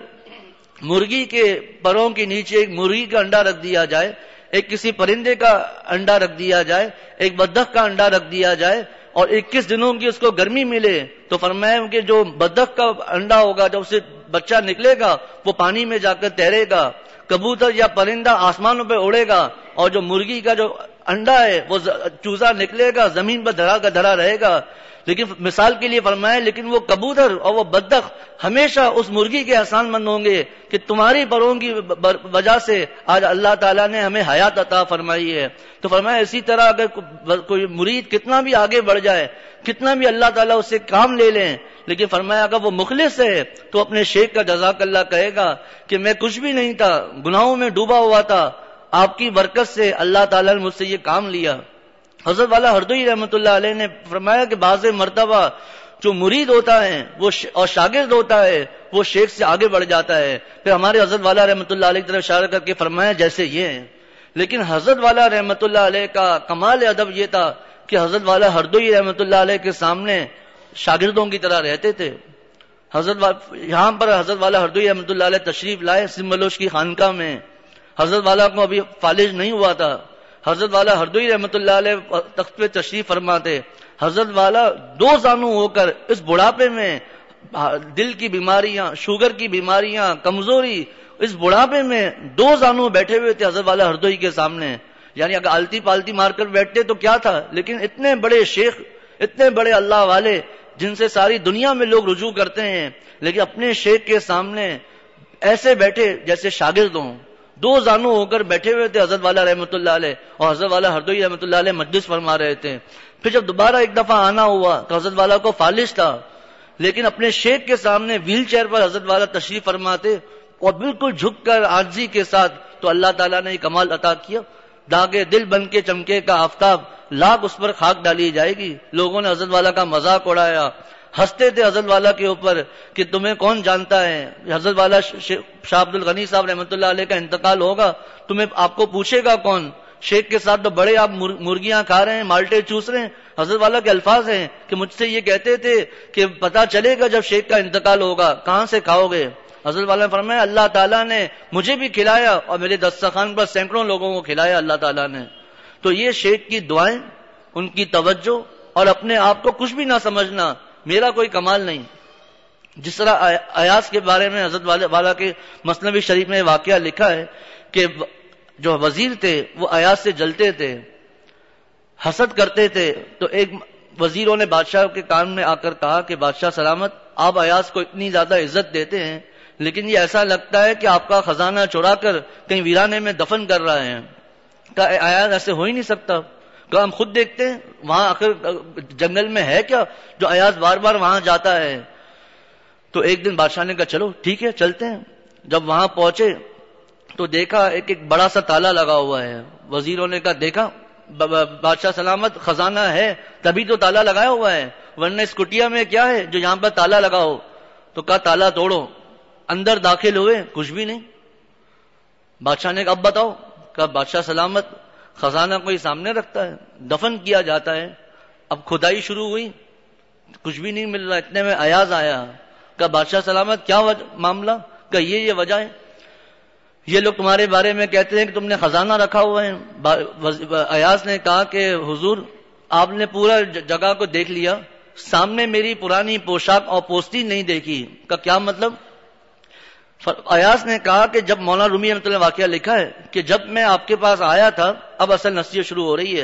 مرغی کے پروں کے نیچے ایک مرغی کا انڈا رکھ دیا جائے، ایک کسی پرندے کا انڈا رکھ دیا جائے، ایک بطخ کا انڈا رکھ دیا جائے اور اکیس دنوں کی اس کو گرمی ملے، تو فرمایا کہ جو بطخ کا انڈا ہوگا جب اسے بچہ نکلے گا وہ پانی میں جا کر تیرے گا، کبوتر یا پرندہ آسمانوں پہ اڑے گا، اور جو مرغی کا جو انڈا ہے وہ چوزا نکلے گا زمین پر دھرا کا دھرا رہے گا. لیکن مثال کے لیے فرمایا لیکن وہ کبوتر اور وہ بطخ ہمیشہ اس مرغی کے احسان مند ہوں گے کہ تمہاری پروں کی وجہ سے آج اللہ تعالیٰ نے ہمیں حیات عطا فرمائی ہے. تو فرمایا اسی طرح اگر کوئی مرید کتنا بھی آگے بڑھ جائے، کتنا بھی اللہ تعالیٰ اس سے کام لے لیں، لیکن فرمایا اگر وہ مخلص ہے تو اپنے شیخ کا جزاک اللہ کہے گا کہ میں کچھ بھی نہیں تھا، گناہوں میں ڈوبا ہوا تھا، آپ کی برکت سے اللہ تعالیٰ نے مجھ سے یہ کام لیا. حضرت والا ہردوئی رحمۃ اللہ علیہ نے فرمایا کہ بعض مرتبہ جو مرید ہوتا ہے وہ اور شاگرد ہوتا ہے وہ شیخ سے آگے بڑھ جاتا ہے. پھر ہمارے حضرت والا رحمۃ اللہ علیہ کی طرف اشارہ کر کے فرمایا جیسے یہ ہیں. لیکن حضرت والا رحمۃ اللہ علیہ کا کمال ادب یہ تھا کہ حضرت والا ہردوئی رحمۃ اللہ علیہ کے سامنے شاگردوں کی طرح رہتے تھے. حضرت یہاں پر حضرت والا ہردوئی رحمۃ اللہ علیہ تشریف لائے سمبلوش کی خانقاہ میں. حضرت والا کو ابھی فالج نہیں ہوا تھا. حضرت والا ہردوئی رحمۃ اللہ علیہ تخت پہ تشریف فرما تھے. حضرت والا دو زانو ہو کر اس بڑھاپے میں دل کی بیماریاں، شوگر کی بیماریاں، کمزوری، اس بڑھاپے میں دو زانو بیٹھے ہوئے تھے حضرت والا ہردوئی کے سامنے. یعنی اگر آلتی پالتی مار کر بیٹھتے تو کیا تھا، لیکن اتنے بڑے شیخ، اتنے بڑے اللہ والے جن سے ساری دنیا میں لوگ رجوع کرتے ہیں، لیکن اپنے شیخ کے سامنے ایسے بیٹھے جیسے شاگرد ہوں. دو زانو ہو کر بیٹھے ہوئے تھے حضرت والا رحمۃ اللہ علیہ، اور حضرت والا ہردوئی رحمۃ اللہ علیہ مجلس فرما رہے تھے. پھر جب دوبارہ ایک دفعہ آنا ہوا تو حضرت والا کو فالج تھا، لیکن اپنے شیخ کے سامنے ویل چیئر پر حضرت والا تشریف فرماتے اور بالکل جھک کر عاجزی کے ساتھ. تو اللہ تعالیٰ نے یہ کمال عطا کیا، داغے دل بن کے چمکے کا آفتاب، لاکھ اس پر خاک ڈالی جائے گی. لوگوں نے حضرت والا کا مذاق اڑایا، ہنستے تھے حضرت والا کے اوپر کہ تمہیں کون جانتا ہے، حضرت والا شاہ عبد الغنی صاحب رحمۃ اللہ علیہ کا انتقال ہوگا، تمہیں آپ کو پوچھے گا کون؟ شیخ کے ساتھ تو بڑے آپ مرغیاں کھا رہے ہیں، مالٹے چوس رہے ہیں. حضرت والا کے الفاظ ہیں کہ مجھ سے یہ کہتے تھے کہ پتا چلے گا جب شیخ کا انتقال ہوگا کہاں سے کھاؤ گے. حضرت والا نے فرمایا اللہ تعالیٰ نے مجھے بھی کھلایا اور میرے دسترخوان پر سینکڑوں لوگوں کو کھلایا اللہ تعالیٰ نے. تو یہ شیخ کی دعائیں، ان کی توجہ اور اپنے آپ کو کچھ بھی نہ سمجھنا، میرا کوئی کمال نہیں. جس طرح ایاس کے بارے میں حضرت والا کے مثنوی شریف میں واقعہ لکھا ہے کہ جو وزیر تھے وہ ایاس سے جلتے تھے، حسد کرتے تھے. تو ایک وزیروں نے بادشاہ کے کان میں آ کر کہا کہ بادشاہ سلامت، آپ ایاز کو اتنی زیادہ عزت دیتے ہیں، لیکن یہ ایسا لگتا ہے کہ آپ کا خزانہ چرا کر کہیں ویرانے میں دفن کر رہے ہیں. کہا ایاز ایسے ہو ہی نہیں سکتا. کہا ہم خود دیکھتے ہیں وہاں آخر جنگل میں ہے کیا جو ایاز بار بار وہاں جاتا ہے. تو ایک دن بادشاہ نے کہا چلو ٹھیک ہے چلتے ہیں. جب وہاں پہنچے تو دیکھا ایک ایک بڑا سا تالا لگا ہوا ہے. وزیروں نے کہا دیکھا بادشاہ سلامت خزانہ ہے تبھی تو تالا لگایا ہوا ہے، ورنہ اس کٹیا میں کیا ہے جو یہاں پر تالا لگا ہو. تو کہا تالا توڑو. اندر داخل ہوئے کچھ بھی نہیں. بادشاہ نے کہا اب بتاؤ. کہا بادشاہ سلامت خزانہ کوئی سامنے رکھتا ہے، دفن کیا جاتا ہے. اب کھدائی شروع ہوئی کچھ بھی نہیں مل رہا. اتنے میں ایاز آیا. کہا بادشاہ سلامت کیا معاملہ؟ کہا یہ یہ وجہ ہے، یہ لوگ تمہارے بارے میں کہتے ہیں کہ تم نے خزانہ رکھا ہوا ہے. ایاز نے کہا کہ حضور آپ نے پورا جگہ کو دیکھ لیا، سامنے میری پرانی پوشاک اور پوستی نہیں دیکھی. کا کیا مطلب؟ ایاز نے کہا کہ جب مولانا رومی رحمۃ اللہ واقعہ لکھا ہے کہ جب میں آپ کے پاس آیا تھا، اب اصل نصیحت شروع ہو رہی ہے،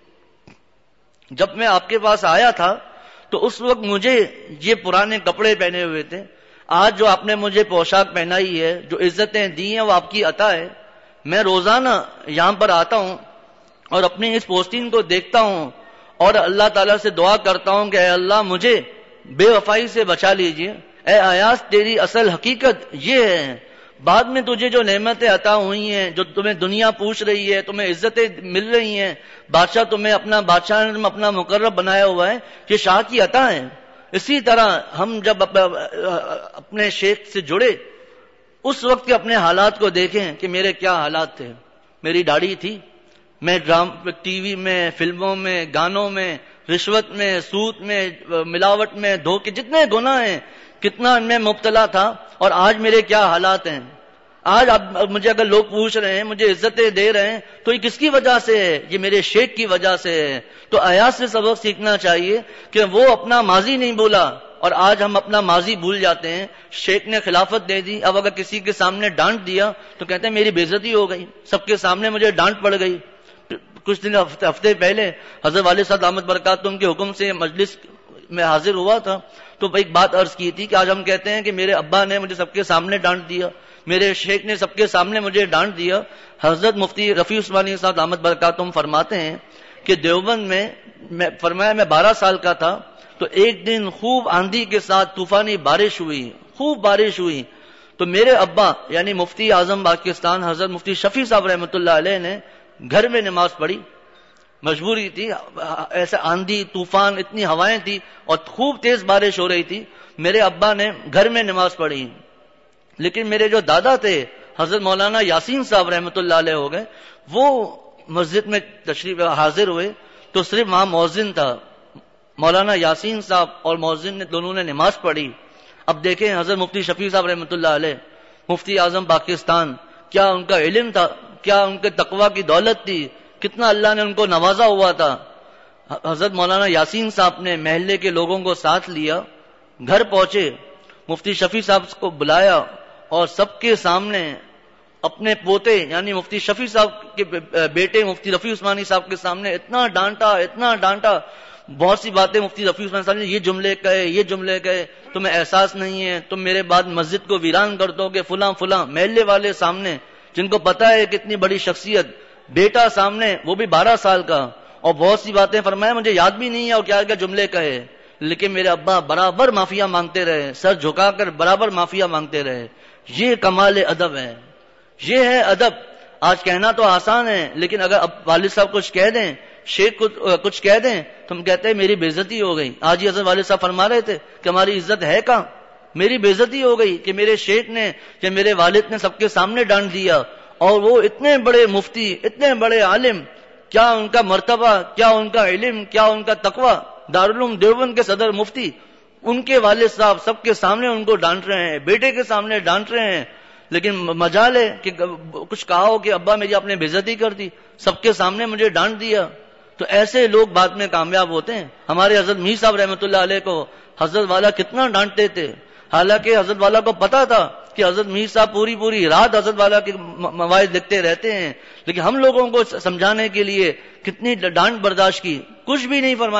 جب میں آپ کے پاس آیا تھا تو اس وقت مجھے یہ پرانے کپڑے پہنے ہوئے تھے. آج جو آپ نے مجھے پوشاک پہنائی ہے، جو عزتیں دی ہیں، وہ آپ کی عطا ہے. میں روزانہ یہاں پر آتا ہوں اور اپنی اس پوسٹنگ کو دیکھتا ہوں اور اللہ تعالیٰ سے دعا کرتا ہوں کہ اے اللہ مجھے بے وفائی سے بچا لیجئے. اے ایاز تیری اصل حقیقت یہ ہے، بعد میں تجھے جو نعمتیں عطا ہوئی ہیں، جو تمہیں دنیا پوچھ رہی ہے، تمہیں عزتیں مل رہی ہیں، بادشاہ تمہیں اپنا بادشاہ نے اپنا مقرب بنایا ہوا ہے، یہ شاہ کی عطا ہے. اسی طرح ہم جب اپنے شیخ سے جڑے اس وقت کے اپنے حالات کو دیکھیں کہ میرے کیا حالات تھے. میری داڑھی تھی، میں ڈرام ٹی وی میں، فلموں میں، گانوں میں، رشوت میں، سود میں، ملاوٹ میں، دھوکے، جتنے گناہ ہیں کتنا ان میں مبتلا تھا. اور آج میرے کیا حالات ہیں. آج اب مجھے اگر لوگ پوچھ رہے ہیں، مجھے عزتیں دے رہے ہیں، تو یہ کس کی وجہ سے ہے؟ یہ میرے شیخ کی وجہ سے ہے. تو ایاز سے سبق سیکھنا چاہیے کہ وہ اپنا ماضی نہیں بولا اور آج ہم اپنا ماضی بھول جاتے ہیں. شیخ نے خلافت دے دی، اب اگر کسی کے سامنے ڈانٹ دیا تو کہتے ہیں میری بے عزتی ہو گئی، سب کے سامنے مجھے ڈانٹ پڑ گئی. کچھ دن ہفتے, ہفتے پہلے حضرت والد صاحب احمد برکاتہم کے حکم سے مجلس میں حاضر ہوا تھا تو ایک بات عرض کی تھی کہ آج ہم کہتے ہیں کہ میرے ابا نے مجھے سب کے سامنے ڈانٹ دیا، میرے شیخ نے سب کے سامنے مجھے ڈانٹ دیا. حضرت مفتی رفیع عثمانی صاحب احمد برکاتہم فرماتے ہیں کہ دیوبند میں, میں فرمایا میں بارہ سال کا تھا تو ایک دن خوب آندھی کے ساتھ طوفانی بارش ہوئی، خوب بارش ہوئی. تو میرے ابا یعنی مفتی اعظم پاکستان حضرت مفتی شفیع صاحب رحمۃ اللہ علیہ نے گھر میں نماز پڑھی. مجبوری تھی، ایسے آندھی طوفان، اتنی ہوائیں تھی اور خوب تیز بارش ہو رہی تھی. میرے ابا نے گھر میں نماز پڑھی، لیکن میرے جو دادا تھے حضرت مولانا یاسین صاحب رحمۃ اللہ علیہ ہو گئے، وہ مسجد میں تشریف حاضر ہوئے تو صرف وہاں مؤذن تھا. مولانا یاسین صاحب اور مؤذن نے دونوں نے نماز پڑھی. اب دیکھیں حضرت مفتی شفیع صاحب رحمۃ اللہ علیہ، مفتی اعظم پاکستان، کیا ان کا علم تھا، کیا ان کے تقوی کی دولت تھی، کتنا اللہ نے ان کو نوازا ہوا تھا. حضرت مولانا یاسین صاحب نے محلے کے لوگوں کو ساتھ لیا، گھر پہنچے، مفتی شفیع صاحب کو بلایا اور سب کے سامنے اپنے پوتے یعنی مفتی شفیع صاحب کے بیٹے مفتی رفیع عثمانی صاحب کے سامنے اتنا ڈانٹا اتنا ڈانٹا. بہت سی باتیں مفتی رفیع عثمانی صاحب نے یہ جملے کہے یہ جملے کہے تمہیں احساس نہیں ہے، تم میرے بعد مسجد کو ویران کر دو گے، فلاں فلاں. محلے والے سامنے جن کو پتا ہے کتنی بڑی شخصیت، بیٹا سامنے وہ بھی بارہ سال کا، اور بہت سی باتیں فرمائے مجھے یاد بھی نہیں ہے اور کیا کیا جملے کہے. لیکن میرے ابا برابر معافیا مانگتے رہے، سر جھکا کر برابر معافیا مانگتے رہے. یہ کمال ادب ہے، یہ ہے ادب. آج کہنا تو آسان ہے، لیکن اگر اب والد صاحب کچھ کہہ دیں، شیخ کچھ کہہ دیں تو ہم کہتے ہیں میری بے عزتی ہو گئی. آج ہی حضرت والد صاحب فرما رہے تھے کہ ہماری عزت ہے کہاں، میری بے عزتی ہو گئی کہ میرے شیخ نے کہ میرے والد نے سب کے سامنے ڈانٹ دیا. اور وہ اتنے بڑے مفتی، اتنے بڑے عالم، کیا ان کا مرتبہ، کیا ان کا علم، کیا ان کا تقوی. دارالعلوم دیوبند کے صدر مفتی، ان کے والد صاحب سب کے سامنے ان کو ڈانٹ رہے ہیں، بیٹے کے سامنے ڈانٹ رہے ہیں. لیکن مجال ہے کہ کچھ کہا ہو کہ ابا میری آپ نے بے عزتی کر دی، سب کے سامنے مجھے ڈانٹ دیا. تو ایسے لوگ بعد میں کامیاب ہوتے ہیں. ہمارے حضرت میر صاحب رحمۃ اللہ علیہ کو حضرت والا کتنا ڈانٹتے تھے، حالانکہ حضرت والا کو پتا تھا کہ حضرت میر صاحب پوری پوری رات حضرت والا کے مواعظ لکھتے رہتے ہیں. لیکن ہم لوگوں کو سمجھانے کے لیے کتنی ڈانٹ برداشت کی، کچھ بھی نہیں فرمایا.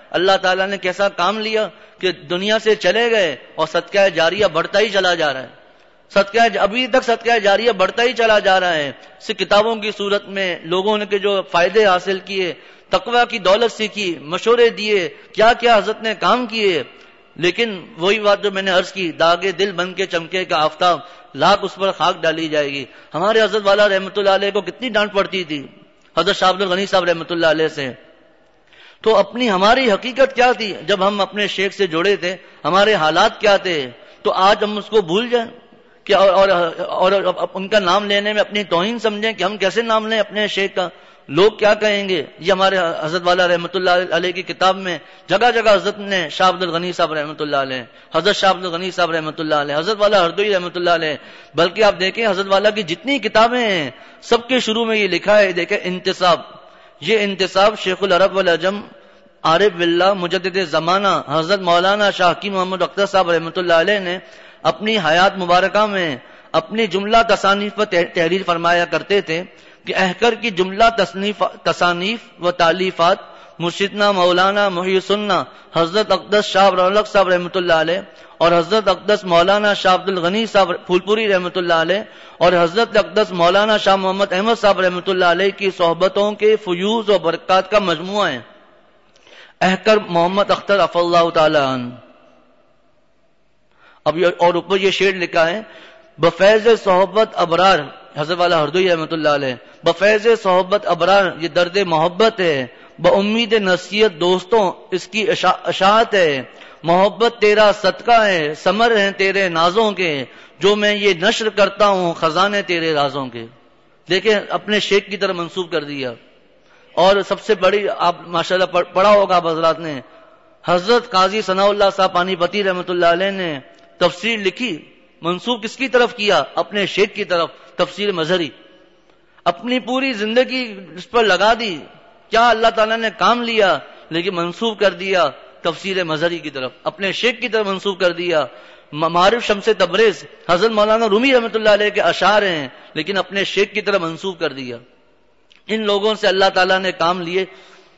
اللہ تعالیٰ نے کیسا کام لیا کہ دنیا سے چلے گئے اور صدقہ جاریہ بڑھتا ہی چلا جا رہا ہے. صدقہ ابھی تک صدقہ جاریہ بڑھتا ہی چلا جا رہا ہے. اس کتابوں کی صورت میں لوگوں نے جو فائدے حاصل کیے, تقویٰ کی دولت سیکھی, مشورے دیے, کیا کیا حضرت نے کام کیے. لیکن وہی بات جو میں نے عرض کی, داغے دل بن کے چمکے کا آفتاب, لاکھ اس پر خاک ڈالی جائے گی. ہمارے حضرت والا رحمۃ اللہ علیہ کو کتنی ڈانٹ پڑتی تھی حضرت شاہ عبد الغنی صاحب رحمۃ اللہ علیہ سے. تو اپنی ہماری حقیقت کیا تھی جب ہم اپنے شیخ سے جڑے تھے, ہمارے حالات کیا تھے, تو آج ہم اس کو بھول جائیں کہ اور, اور, اور, اور ان کا نام لینے میں اپنی توہین سمجھیں کہ ہم کیسے نام لیں اپنے شیخ کا, لوگ کیا کہیں گے. یہ ہمارے حضرت والا رحمۃ اللہ علیہ کی کتاب میں جگہ جگہ حضرت نے شاہ عبد الغنی صاحب رحمۃ اللہ علیہ, حضرت شاہ عبد الغنی صاحب رحمۃ اللہ علیہ, حضرت والا ہردوئی رحمۃ اللہ علیہ, بلکہ آپ دیکھیں حضرت والا کی جتنی کتابیں ہیں سب کے شروع میں یہ لکھا ہے, دیکھیں انتصاب. یہ انتصاب شیخ العرب والعجم عارف باللہ مجدد زمانہ حضرت مولانا شاہ حکیم محمد اختر صاحب رحمۃ اللہ علیہ نے اپنی حیات مبارکہ میں اپنی جملہ تصانیف پر تحریر فرمایا کرتے تھے کہ احکر کی جملہ تصنیف تصانیف و تالیفات مرشدنا مولانا محی السنہ حضرت اقدس شاہ رولق صاحب رحمۃ اللہ علیہ اور حضرت اقدس مولانا شاہ عبد الغنی صاحب پھولپوری رحمۃ اللہ علیہ اور حضرت اقدس مولانا شاہ محمد احمد صاحب رحمۃ اللہ علیہ کی صحبتوں کے فیوز و برکات کا مجموعہ ہے. احکر محمد اختر عفو اللہ تعالی عنہ. اب اور اوپر یہ شعر لکھا ہے, بفیض صحبت ابرار, حضرت والا ہردوئی رحمۃ اللہ علیہ, بفیض صحبت ابرار یہ درد محبت ہے, بامید نصیحت دوستوں اس کی اشاعت ہے, محبت تیرا صدقہ ہے, ثمر ہیں تیرے نازوں کے, جو میں یہ نشر کرتا ہوں خزانے تیرے رازوں کے. دیکھیں اپنے شیخ کی طرف منسوب کر دیا. اور سب سے بڑی, آپ ماشاءاللہ پڑھا ہوگا آپ حضرات نے, حضرت قاضی ثناء اللہ صاحب پانی پتی رحمۃ اللہ علیہ نے تفسیر لکھی, منسوب کس کی طرف کیا, اپنے شیخ کی طرف, تفسیر مظہری. اپنی پوری زندگی اس پر لگا دی, کیا اللہ تعالیٰ نے کام لیا, لیکن منسوب کر دیا تفسیر مظہری کی طرف, اپنے شیخ کی طرف منسوب کر دیا. معارف شمس تبریز حضرت مولانا رومی رحمۃ اللہ علیہ کے اشعار ہیں, لیکن اپنے شیخ کی طرف منسوب کر دیا. ان لوگوں سے اللہ تعالیٰ نے کام لیے.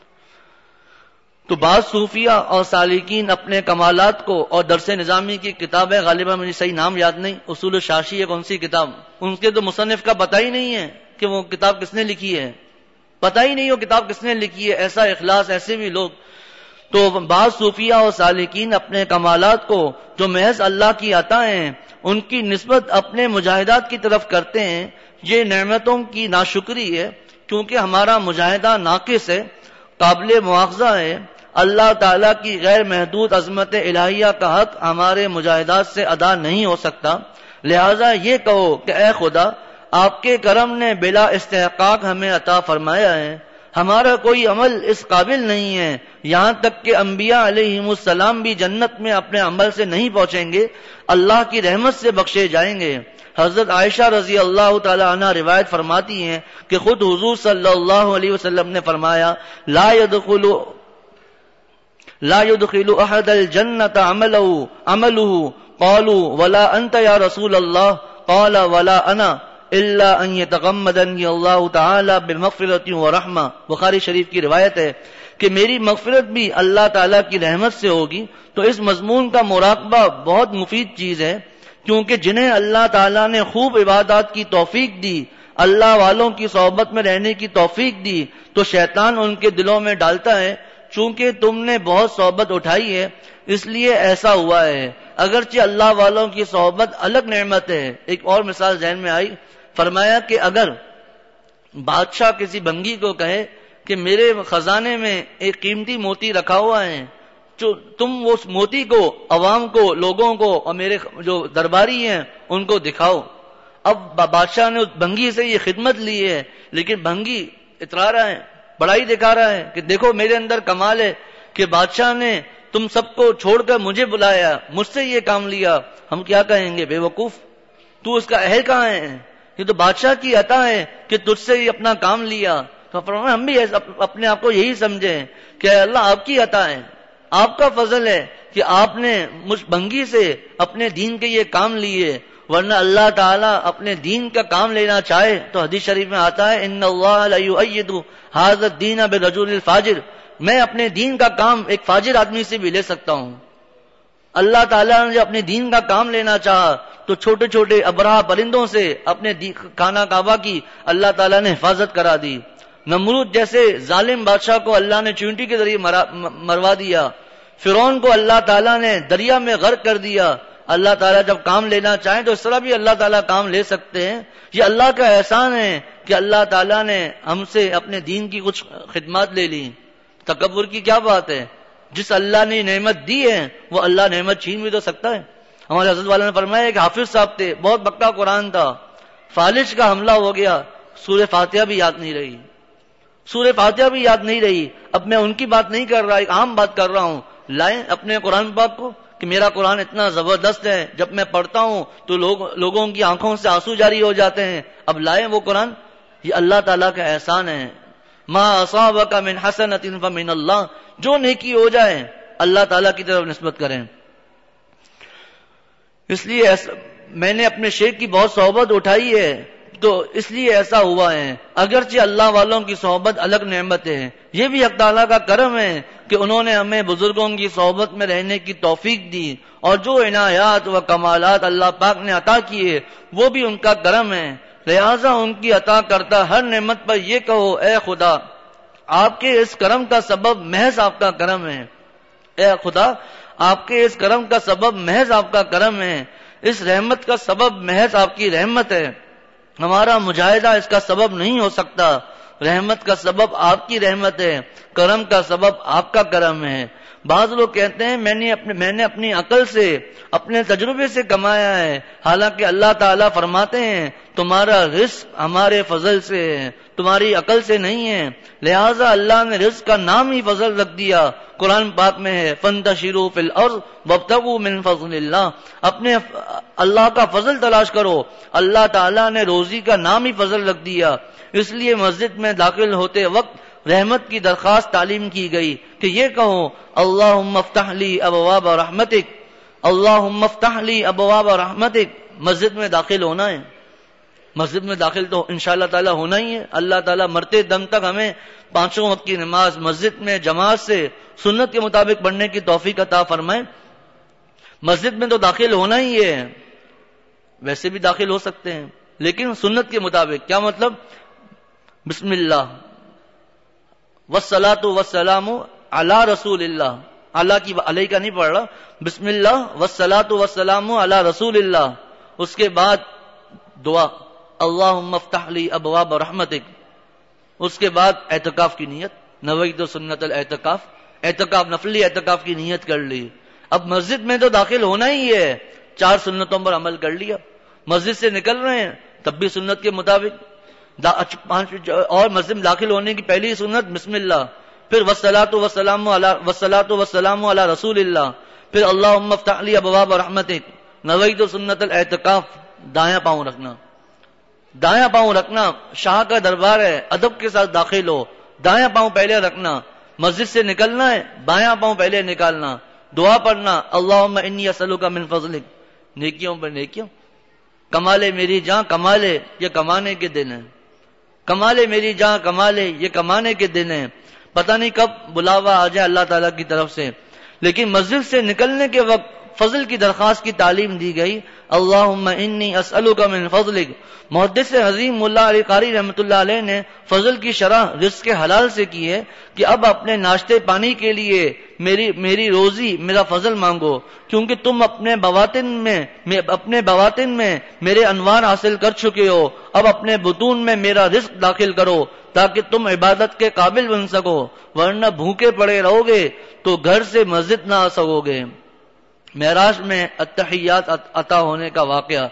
تو بعض صوفیہ اور سالکین اپنے کمالات کو, اور درس نظامی کی کتابیں, غالباً مجھے صحیح نام یاد نہیں, اصول الشاشی ہے کون سی کتاب, ان کے تو مصنف کا پتہ ہی نہیں ہے کہ وہ کتاب کس نے لکھی ہے, پتہ ہی نہیں وہ کتاب کس نے لکھی ہے. ایسا اخلاص, ایسے بھی لوگ. تو بعض صوفیہ اور سالکین اپنے کمالات کو جو محض اللہ کی عطا ہیں ان کی نسبت اپنے مجاہدات کی طرف کرتے ہیں. یہ نعمتوں کی ناشکری ہے, کیونکہ ہمارا مجاہدہ ناقص ہے, قابل مواخذہ ہے. اللہ تعالیٰ کی غیر محدود عظمت الہیہ کا حق ہمارے مجاہدات سے ادا نہیں ہو سکتا. لہذا یہ کہو کہ اے خدا, آپ کے کرم نے بلا استحقاق ہمیں عطا فرمایا ہے, ہمارا کوئی عمل اس قابل نہیں ہے, یہاں تک کہ انبیاء علیہم السلام بھی جنت میں اپنے عمل سے نہیں پہنچیں گے, اللہ کی رحمت سے بخشے جائیں گے. حضرت عائشہ رضی اللہ تعالی عنہ روایت فرماتی ہیں کہ خود حضور صلی اللہ علیہ وسلم نے فرمایا, لا يدخل لا يدخل احد الجنة عمله عمله قالوا ولا انت يا رسول الله قال ولا انا الا ان يتغمدني الله تعالى بمغفرة ورحمة. بخاری شریف کی روایت ہے کہ میری مغفرت بھی اللہ تعالیٰ کی رحمت سے ہوگی. تو اس مضمون کا مراقبہ بہت مفید چیز ہے, کیونکہ جنہیں اللہ تعالیٰ نے خوب عبادات کی توفیق دی, اللہ والوں کی صحبت میں رہنے کی توفیق دی, تو شیطان ان کے دلوں میں ڈالتا ہے چونکہ تم نے بہت صحبت اٹھائی ہے اس لیے ایسا ہوا ہے. اگرچہ اللہ والوں کی صحبت الگ نعمت ہے. ایک اور مثال ذہن میں آئی, فرمایا کہ اگر بادشاہ کسی بنگی کو کہے کہ میرے خزانے میں ایک قیمتی موتی رکھا ہوا ہے, جو تم اس موتی کو عوام کو, لوگوں کو, اور میرے جو درباری ہیں ان کو دکھاؤ. اب بادشاہ نے اس بنگی سے یہ خدمت لی ہے, لیکن بنگی اترا رہا ہے, بڑائی دکھا رہا ہے کہ دیکھو میرے اندر کمال ہے کہ بادشاہ نے تم سب کو چھوڑ کر مجھے بلایا, مجھ سے یہ کام لیا. ہم کیا کہیں گے, بے وقوف, تو اس کا اہل کہاں ہے, یہ تو بادشاہ کی عطا ہے کہ تجھ سے یہ اپنا کام لیا. تو فرمایا ہم بھی اپنے آپ کو یہی سمجھیں کہ اللہ آپ کی عطا ہے, آپ کا فضل ہے کہ آپ نے مجھ بنگی سے اپنے دین کے یہ کام لیے, ورنہ اللہ تعالیٰ اپنے دین کا کام لینا چاہے تو حدیث شریف میں آتا ہے ان اللہ لا یؤید ھذا الدین برجل الفاجر, میں اپنے دین کا کام ایک فاجر آدمی سے بھی لے سکتا ہوں. اللہ تعالیٰ نے جو اپنے دین کا کام لینا چاہا تو چھوٹے چھوٹے ابرہ پرندوں سے اپنے خانہ کعبہ کی اللہ تعالیٰ نے حفاظت کرا دی. نمرود جیسے ظالم بادشاہ کو اللہ نے چونٹی کے ذریعے مروا دیا. فرعون کو اللہ تعالیٰ نے دریا میں غرق کر دیا. اللہ تعالیٰ جب کام لینا چاہیں تو اس طرح بھی اللہ تعالیٰ کام لے سکتے ہیں. یہ اللہ کا احسان ہے کہ اللہ تعالیٰ نے ہم سے اپنے دین کی کچھ خدمات لے لی. تکبر کی کیا بات ہے؟ جس اللہ نے نعمت دی ہے وہ اللہ نعمت چھین بھی تو سکتا ہے. ہمارے حضرت والا نے فرمایا کہ حافظ صاحب تھے, بہت پکا قرآن تھا, فالج کا حملہ ہو گیا, سورہ فاتحہ بھی یاد نہیں رہی, سورہ فاتحہ بھی یاد نہیں رہی. اب میں ان کی بات نہیں کر رہا, ایک عام بات کر رہا ہوں. لائیں اپنے قرآن پاک کو کہ میرا قرآن اتنا زبردست ہے, جب میں پڑھتا ہوں تو لوگ لوگوں کی آنکھوں سے آنسو جاری ہو جاتے ہیں. اب لائیں وہ قرآن. یہ اللہ تعالیٰ کا احسان ہے. ما اصابک من حسنۃ فمن اللہ, جو نیکی ہو جائے اللہ تعالیٰ کی طرف نسبت کریں. اس لیے میں نے اپنے شیخ کی بہت صحبت اٹھائی ہے تو اس لیے ایسا ہوا ہے. اگرچہ اللہ والوں کی صحبت الگ نعمت ہے, یہ بھی حق تعالیٰ کا کرم ہے کہ انہوں نے ہمیں بزرگوں کی صحبت میں رہنے کی توفیق دی, اور جو عنایات و کمالات اللہ پاک نے عطا کیے وہ بھی ان کا کرم ہے. لہذا ان کی عطا کرتا ہر نعمت پر یہ کہو اے خدا آپ کے اس کرم کا سبب محض آپ کا کرم ہے. اے خدا آپ کے اس کرم کا سبب محض آپ کا کرم ہے, اس رحمت کا سبب محض آپ کی رحمت ہے. ہمارا مجاہدہ اس کا سبب نہیں ہو سکتا. رحمت کا سبب آپ کی رحمت ہے, کرم کا سبب آپ کا کرم ہے. بعض لوگ کہتے ہیں میں نے اپنے میں نے اپنی عقل سے اپنے تجربے سے کمایا ہے, حالانکہ اللہ تعالیٰ فرماتے ہیں تمہارا رزق ہمارے فضل سے ہے, تمہاری عقل سے نہیں ہے. لہٰذا اللہ نے رزق کا نام ہی فضل رکھ دیا. قرآن پاک میں ہے فانتشروا فی الارض وابتغوا من فضل اللہ, اپنے اللہ کا فضل تلاش کرو. اللہ تعالیٰ نے روزی کا نام ہی فضل رکھ دیا. اس لیے مسجد میں داخل ہوتے وقت رحمت کی درخواست تعلیم کی گئی کہ یہ کہو اللہم افتح لی ابواب رحمتک, اللہم افتح لی ابواب رحمتک. مسجد میں داخل ہونا ہے, مسجد میں داخل تو انشاءاللہ تعالی ہونا ہی ہے. اللہ تعالیٰ مرتے دم تک ہمیں پانچوں وقت کی نماز مسجد میں جماعت سے سنت کے مطابق پڑھنے کی توفیق عطا فرمائے. مسجد میں تو داخل ہونا ہی ہے, ویسے بھی داخل ہو سکتے ہیں لیکن سنت کے مطابق. کیا مطلب؟ بسم اللہ والصلاۃ والسلام علی رسول اللہ, اللہ کی علیہ کا نہیں پڑھ رہا, بسم اللہ والصلاۃ والسلام علی رسول اللہ. اس کے بعد دعا اللہم افتح لی ابواب رحمتک. اس کے بعد اعتکاف کی نیت, نویت سنت الاعتکاف, اعتکاف نفلی اعتکاف کی نیت کر لی. اب مسجد میں تو داخل ہونا ہی ہے, چار سنتوں پر عمل کر لیا. مسجد سے نکل رہے ہیں تب بھی سنت کے مطابق, اور مسجد میں داخل ہونے کی پہلی سنت بسم اللہ, پھر والصلاۃ والسلام علی والصلاۃ والسلام علی رسول اللہ, پھر اللہم افتح لی ابواب رحمتک. نویت سنت الاعتکاف, دایاں پاؤں رکھنا, دایاں پاؤں رکھنا. شاہ کا دربار ہے, ادب کے ساتھ داخل ہو, دایاں پاؤں پہلے رکھنا. مسجد سے نکلنا ہے, بایاں پاؤں پہلے نکالنا. دعا پڑھنا اللہم انی اسألک من فضلک, نیکیوں پر نیکیوں. کمالے میری جان کمالے, یہ کمانے کے دن ہیں. کمالے میری جان کمالے, یہ کمانے کے دن ہیں. پتہ نہیں کب بلاوا آ جائے اللہ تعالیٰ کی طرف سے. لیکن مسجد سے نکلنے کے وقت فضل کی درخواست کی تعلیم دی گئی. اللہم انی اسألک من فضلک. محدث عظیم ملا علی قاری رحمۃ اللہ علیہ نے فضل کی شرح رزق کے حلال سے کی ہے کہ اب اپنے ناشتے پانی کے لیے میری میری روزی میرا فضل مانگو, کیونکہ تم اپنے بواطن میں اپنے بواطن میں میرے انوار حاصل کر چکے ہو. اب اپنے بطون میں میرا رزق داخل کرو تاکہ تم عبادت کے قابل بن سکو, ورنہ بھوکے پڑے رہو گے تو گھر سے مسجد نہ آ سکو گے. معراج میں التحیات عطا ہونے کا واقعہ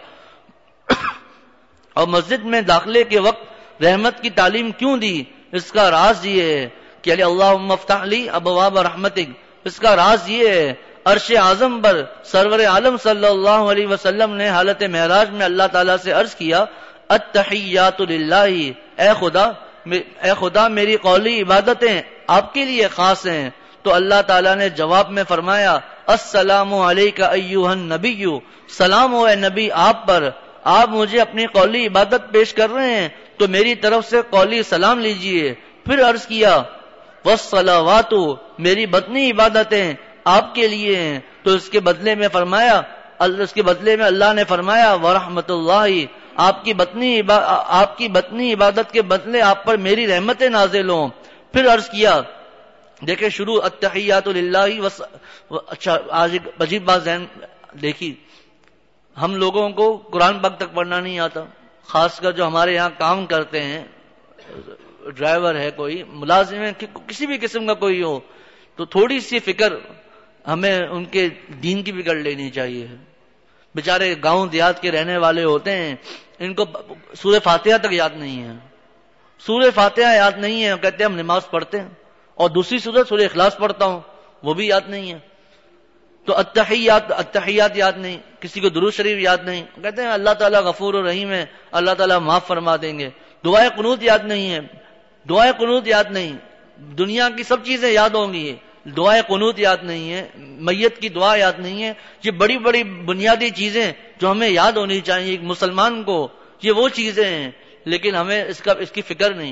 اور مسجد میں داخلے کے وقت رحمت کی تعلیم کیوں دی, اس کا راز یہ ہے کہ اللہم افتح لی ابواب رحمتک. اس کا راز یہ ہے عرش اعظم پر سرور عالم صلی اللہ علیہ وسلم نے حالت معراج میں اللہ تعالیٰ سے عرض کیا التحیات للہ, اے خدا اے خدا میری قولی عبادتیں آپ کے لیے خاص ہیں. تو اللہ تعالیٰ نے جواب میں فرمایا السلام علیک ایھا النبی, سلام ہو اے نبی آپ پر. آپ مجھے اپنی قولی عبادت پیش کر رہے ہیں تو میری طرف سے قولی سلام لیجئے. پھر عرض کیا والصلوات میری بدنی عبادتیں آپ کے لیے ہیں. تو اس کے بدلے میں فرمایا اس کے بدلے میں اللہ نے فرمایا ورحمت اللہ آپ کی بطنی آپ کی بطنی عبادت کے بدلے آپ پر میری رحمتیں نازل ہوں. پھر عرض کیا دیکھیں شروع التحیات للہ وس... اچھا آج ایک عجیب بات ذہن دیکھی، ہم لوگوں کو قرآن پاک تک پڑھنا نہیں آتا، خاص کر جو ہمارے یہاں کام کرتے ہیں، ڈرائیور ہے کوئی، ملازم ہے، کسی بھی قسم کا کوئی ہو، تو تھوڑی سی فکر ہمیں ان کے دین کی بھی کر لینی چاہیے. بیچارے گاؤں دیہات کے رہنے والے ہوتے ہیں، ان کو سورہ فاتحہ تک یاد نہیں ہے، سورہ فاتحہ یاد نہیں ہے، کہتے ہیں ہم نماز پڑھتے ہیں اور دوسری سورت سورہ اخلاص پڑھتا ہوں وہ بھی یاد نہیں ہے. تو التحیات التحیات یاد نہیں، کسی کو درود شریف یاد نہیں، کہتے ہیں اللہ تعالیٰ غفور و رحیم ہے، اللہ تعالیٰ معاف فرما دیں گے. دعائے قنوت یاد نہیں ہے، دعائے قنوت یاد نہیں، دنیا کی سب چیزیں یاد ہوں گی، دعائے قنوت یاد نہیں ہے، میت کی دعا یاد نہیں ہے. یہ بڑی بڑی بنیادی چیزیں جو ہمیں یاد ہونی چاہیے ایک مسلمان کو، یہ وہ چیزیں ہیں، لیکن ہمیں اس کا اس کی فکر نہیں.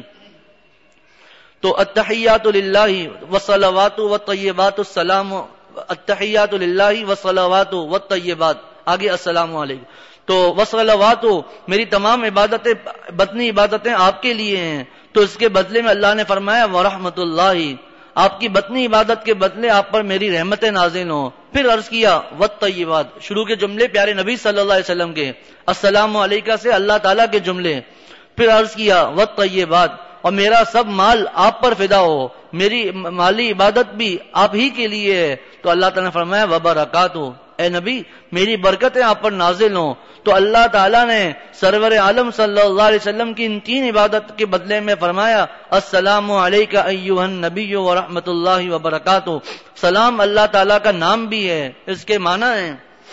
تو التحیات للہ والصلوات والطیبات السلام، التحیات للہ والصلوات والطیبات، آگے السلام علیکم. تو والصلوات میری تمام عبادتیں بطنی عبادتیں آپ کے لیے ہیں. تو اس کے بدلے میں اللہ نے فرمایا ورحمت اللہ آپ کی بطنی عبادت کے بدلے آپ پر میری رحمتیں نازل ہوں. پھر عرض کیا والطیبات، شروع کے جملے پیارے نبی صلی اللہ علیہ وسلم کے، السلام علیکہ سے اللہ تعالیٰ کے جملے. پھر عرض کیا والطیبات اور میرا سب مال آپ پر فدا ہو، میری مالی عبادت بھی آپ ہی کے لیے ہے. تو اللہ تعالیٰ نے فرمایا وبرکاتہ، اے نبی میری برکتیں آپ پر نازل ہوں. تو اللہ تعالیٰ نے سرور عالم صلی اللہ علیہ وسلم کی ان تین عبادت کے بدلے میں فرمایا السلام علیکہ ایھا النبی ورحمۃ اللہ وبرکاتہ. سلام اللہ تعالیٰ کا نام بھی ہے، اس کے معنی ہے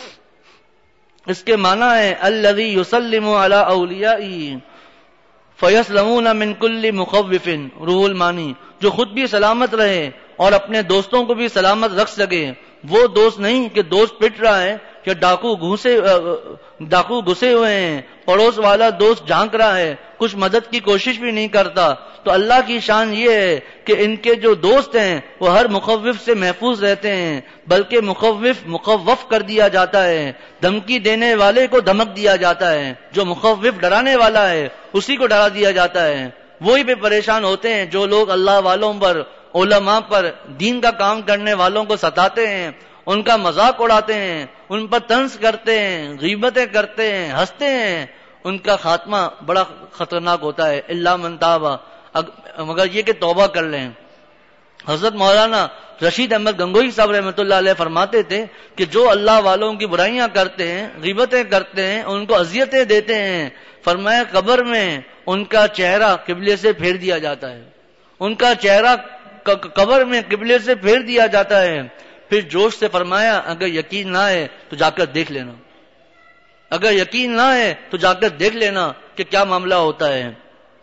اس کے معنی ہے الذی یسلم علی اولیائہ فیسلمون من کل مخوف. روح المانی، جو خود بھی سلامت رہے اور اپنے دوستوں کو بھی سلامت رکھ سکے. وہ دوست نہیں کہ دوست پٹ رہا ہے کہ ڈاکو گھسے ڈاکو گھسے ہوئے ہیں، پڑوس والا دوست جھانک رہا ہے، کچھ مدد کی کوشش بھی نہیں کرتا. تو اللہ کی شان یہ ہے کہ ان کے جو دوست ہیں وہ ہر مخوف سے محفوظ رہتے ہیں، بلکہ مخوف مخوف کر دیا جاتا ہے، دھمکی دینے والے کو دھمک دیا جاتا ہے، جو مخوف ڈرانے والا ہے اسی کو ڈرا دیا جاتا ہے. وہی پہ پریشان ہوتے ہیں جو لوگ اللہ والوں پر، علماء پر، دین کا کام کرنے والوں کو ستاتے ہیں، ان کا مذاق اڑاتے ہیں، ان پر طنز کرتے ہیں، غیبتیں کرتے ہیں، ہنستے ہیں. ان کا خاتمہ بڑا خطرناک ہوتا ہے. الا من تاب، مگر یہ کہ توبہ کر لیں. حضرت مولانا رشید احمد گنگوئی صاحب رحمۃ اللہ علیہ فرماتے تھے کہ جو اللہ والوں کی برائیاں کرتے ہیں، غیبتیں کرتے ہیں، ان کو اذیتیں دیتے ہیں، فرمایا قبر میں ان کا چہرہ قبلے سے پھیر دیا جاتا ہے، ان کا چہرہ قبر میں قبلے سے پھیر دیا جاتا ہے. پھر جوش سے فرمایا اگر یقین نہ ہے تو جا کر دیکھ لینا، اگر یقین نہ ہے تو جا کر دیکھ لینا کہ کیا معاملہ ہوتا ہے.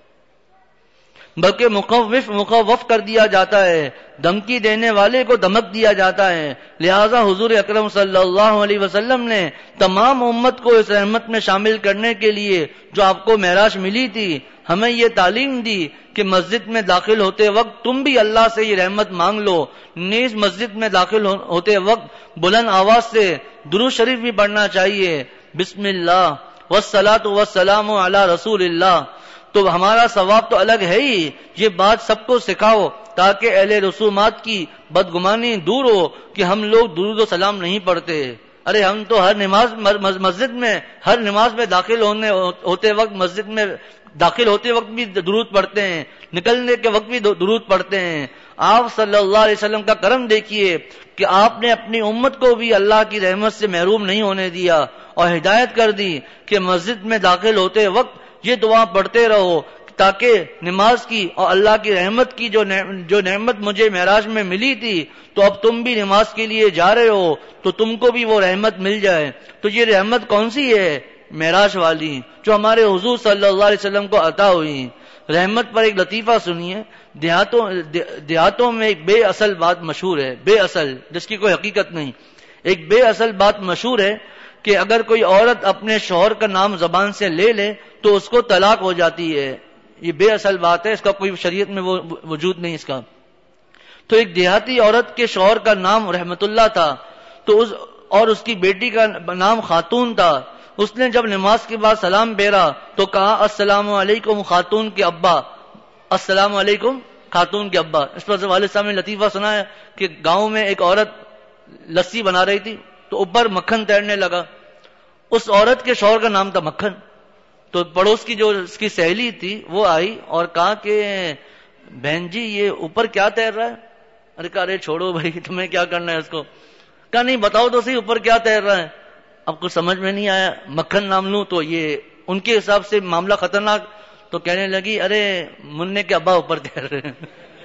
بلکہ مخوف مخوف کر دیا جاتا ہے، دھمکی دینے والے کو دھمک دیا جاتا ہے. لہذا حضور اکرم صلی اللہ علیہ وسلم نے تمام امت کو اس رحمت میں شامل کرنے کے لیے جو آپ کو معراج ملی تھی، ہمیں یہ تعلیم دی کہ مسجد میں داخل ہوتے وقت تم بھی اللہ سے یہ رحمت مانگ لو. نیز مسجد میں داخل ہوتے وقت بلند آواز سے درود شریف بھی پڑھنا چاہیے، بسم اللہ والصلاۃ والسلام علی رسول اللہ. تو ہمارا ثواب تو الگ ہے ہی، یہ بات سب کو سکھاؤ تاکہ اہل رسومات کی بدگمانی دور ہو کہ ہم لوگ درود و سلام نہیں پڑھتے. ارے ہم تو ہر نماز مسجد میں ہر نماز میں داخل ہونے ہوتے وقت مسجد میں داخل ہوتے وقت بھی درود پڑھتے ہیں، نکلنے کے وقت بھی درود پڑھتے ہیں. آپ صلی اللہ علیہ وسلم کا کرم دیکھیے کہ آپ نے اپنی امت کو بھی اللہ کی رحمت سے محروم نہیں ہونے دیا اور ہدایت کر دی کہ مسجد میں داخل ہوتے وقت یہ دعا پڑھتے رہو تاکہ نماز کی اور اللہ کی رحمت کی جو جو نعمت مجھے معراج میں ملی تھی، تو اب تم بھی نماز کے لیے جا رہے ہو تو تم کو بھی وہ رحمت مل جائے. تو یہ رحمت کون سی ہے؟ معراج والی، جو ہمارے حضور صلی اللہ علیہ وسلم کو عطا ہوئی. رحمت پر ایک لطیفہ سنیے. دیہاتوں دیہاتوں میں ایک بے اصل بات مشہور ہے، بے اصل جس کی کوئی حقیقت نہیں. ایک بے اصل بات مشہور ہے کہ اگر کوئی عورت اپنے شوہر کا نام زبان سے لے لے تو اس کو طلاق ہو جاتی ہے. یہ بے اصل بات ہے، اس کا کوئی شریعت میں وہ وجود نہیں. اس کا تو ایک دیہاتی عورت کے شوہر کا نام رحمت اللہ تھا، تو اس اور اس کی بیٹی کا نام خاتون تھا. اس نے جب نماز کے بعد سلام پھیرا تو کہا السلام علیکم خاتون کے ابا، السلام علیکم خاتون کے ابا. اس پر والد صاحب نے لطیفہ سنا ہے کہ گاؤں میں ایک عورت لسی بنا رہی تھی تو اوپر مکھن تیرنے لگا. اس عورت کے شوہر کا نام تھا مکھن. تو پڑوس کی جو اس کی سہیلی تھی وہ آئی اور کہا کہ بہن جی یہ اوپر کیا تیر رہا ہے؟ ارے کہا ارے چھوڑو بھائی تمہیں کیا کرنا ہے اس کو. کہا نہیں بتاؤ تو صحیح اوپر کیا تیر رہا ہے. اب کچھ سمجھ میں نہیں آیا، مکھن نام لوں تو یہ ان کے حساب سے معاملہ خطرناک. تو کہنے لگی ارے مننے کے ابا اوپر تیر رہے ہیں.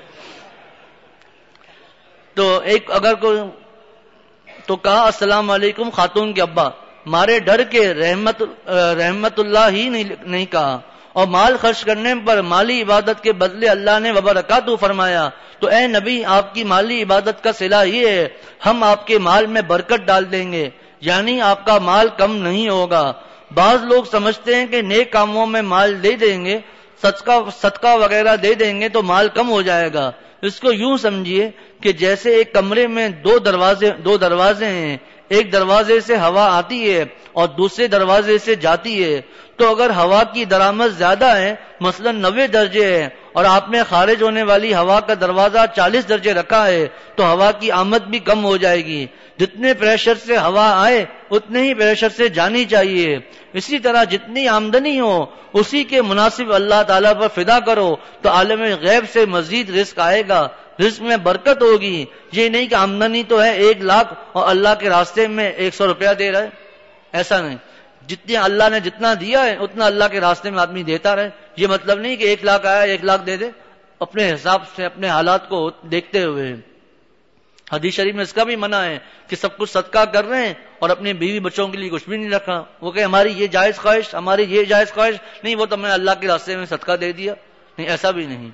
تو ایک اگر کو تو کہا السلام علیکم خاتون کے ابا، مارے ڈر کے رحمت رحمت اللہ ہی نہیں کہا. اور مال خرچ کرنے پر مالی عبادت کے بدلے اللہ نے وبرکاتہ فرمایا. تو اے نبی آپ کی مالی عبادت کا صلہ یہ ہے ہم آپ کے مال میں برکت ڈال دیں گے، یعنی آپ کا مال کم نہیں ہوگا. بعض لوگ سمجھتے ہیں کہ نیک کاموں میں مال دے دیں گے، صدقہ صدقہ وغیرہ دے دیں گے تو مال کم ہو جائے گا. اس کو یوں سمجھیے کہ جیسے ایک کمرے میں دو دروازے دو دروازے ہیں، ایک دروازے سے ہوا آتی ہے اور دوسرے دروازے سے جاتی ہے. تو اگر ہوا کی درآمد زیادہ ہے، مثلا نوے درجے ہے، اور آپ نے خارج ہونے والی ہوا کا دروازہ چالیس درجے رکھا ہے تو ہوا کی آمد بھی کم ہو جائے گی. جتنے پریشر سے ہوا آئے اتنے ہی پریشر سے جانی چاہیے. اسی طرح جتنی آمدنی ہو اسی کے مناسب اللہ تعالیٰ پر فدا کرو تو عالم غیب سے مزید رزق آئے گا، رزق میں برکت ہوگی. یہ نہیں کہ آمدنی تو ہے ایک لاکھ اور اللہ کے راستے میں ایک سو روپیہ دے رہا ہے، ایسا نہیں. جتنے اللہ نے جتنا دیا ہے اتنا اللہ کے راستے میں آدمی دیتا رہے. یہ مطلب نہیں کہ ایک لاکھ آیا ایک لاکھ دے دے، اپنے حساب سے اپنے حالات کو دیکھتے ہوئے. حدیث شریف میں اس کا بھی منع ہے کہ سب کچھ صدقہ کر رہے ہیں اور اپنے بیوی بچوں کے لیے کچھ بھی نہیں رکھا. وہ کہ ہماری یہ جائز خواہش ہماری یہ جائز خواہش نہیں، وہ تو میں اللہ کے راستے میں صدقہ دے دیا. نہیں، ایسا بھی نہیں.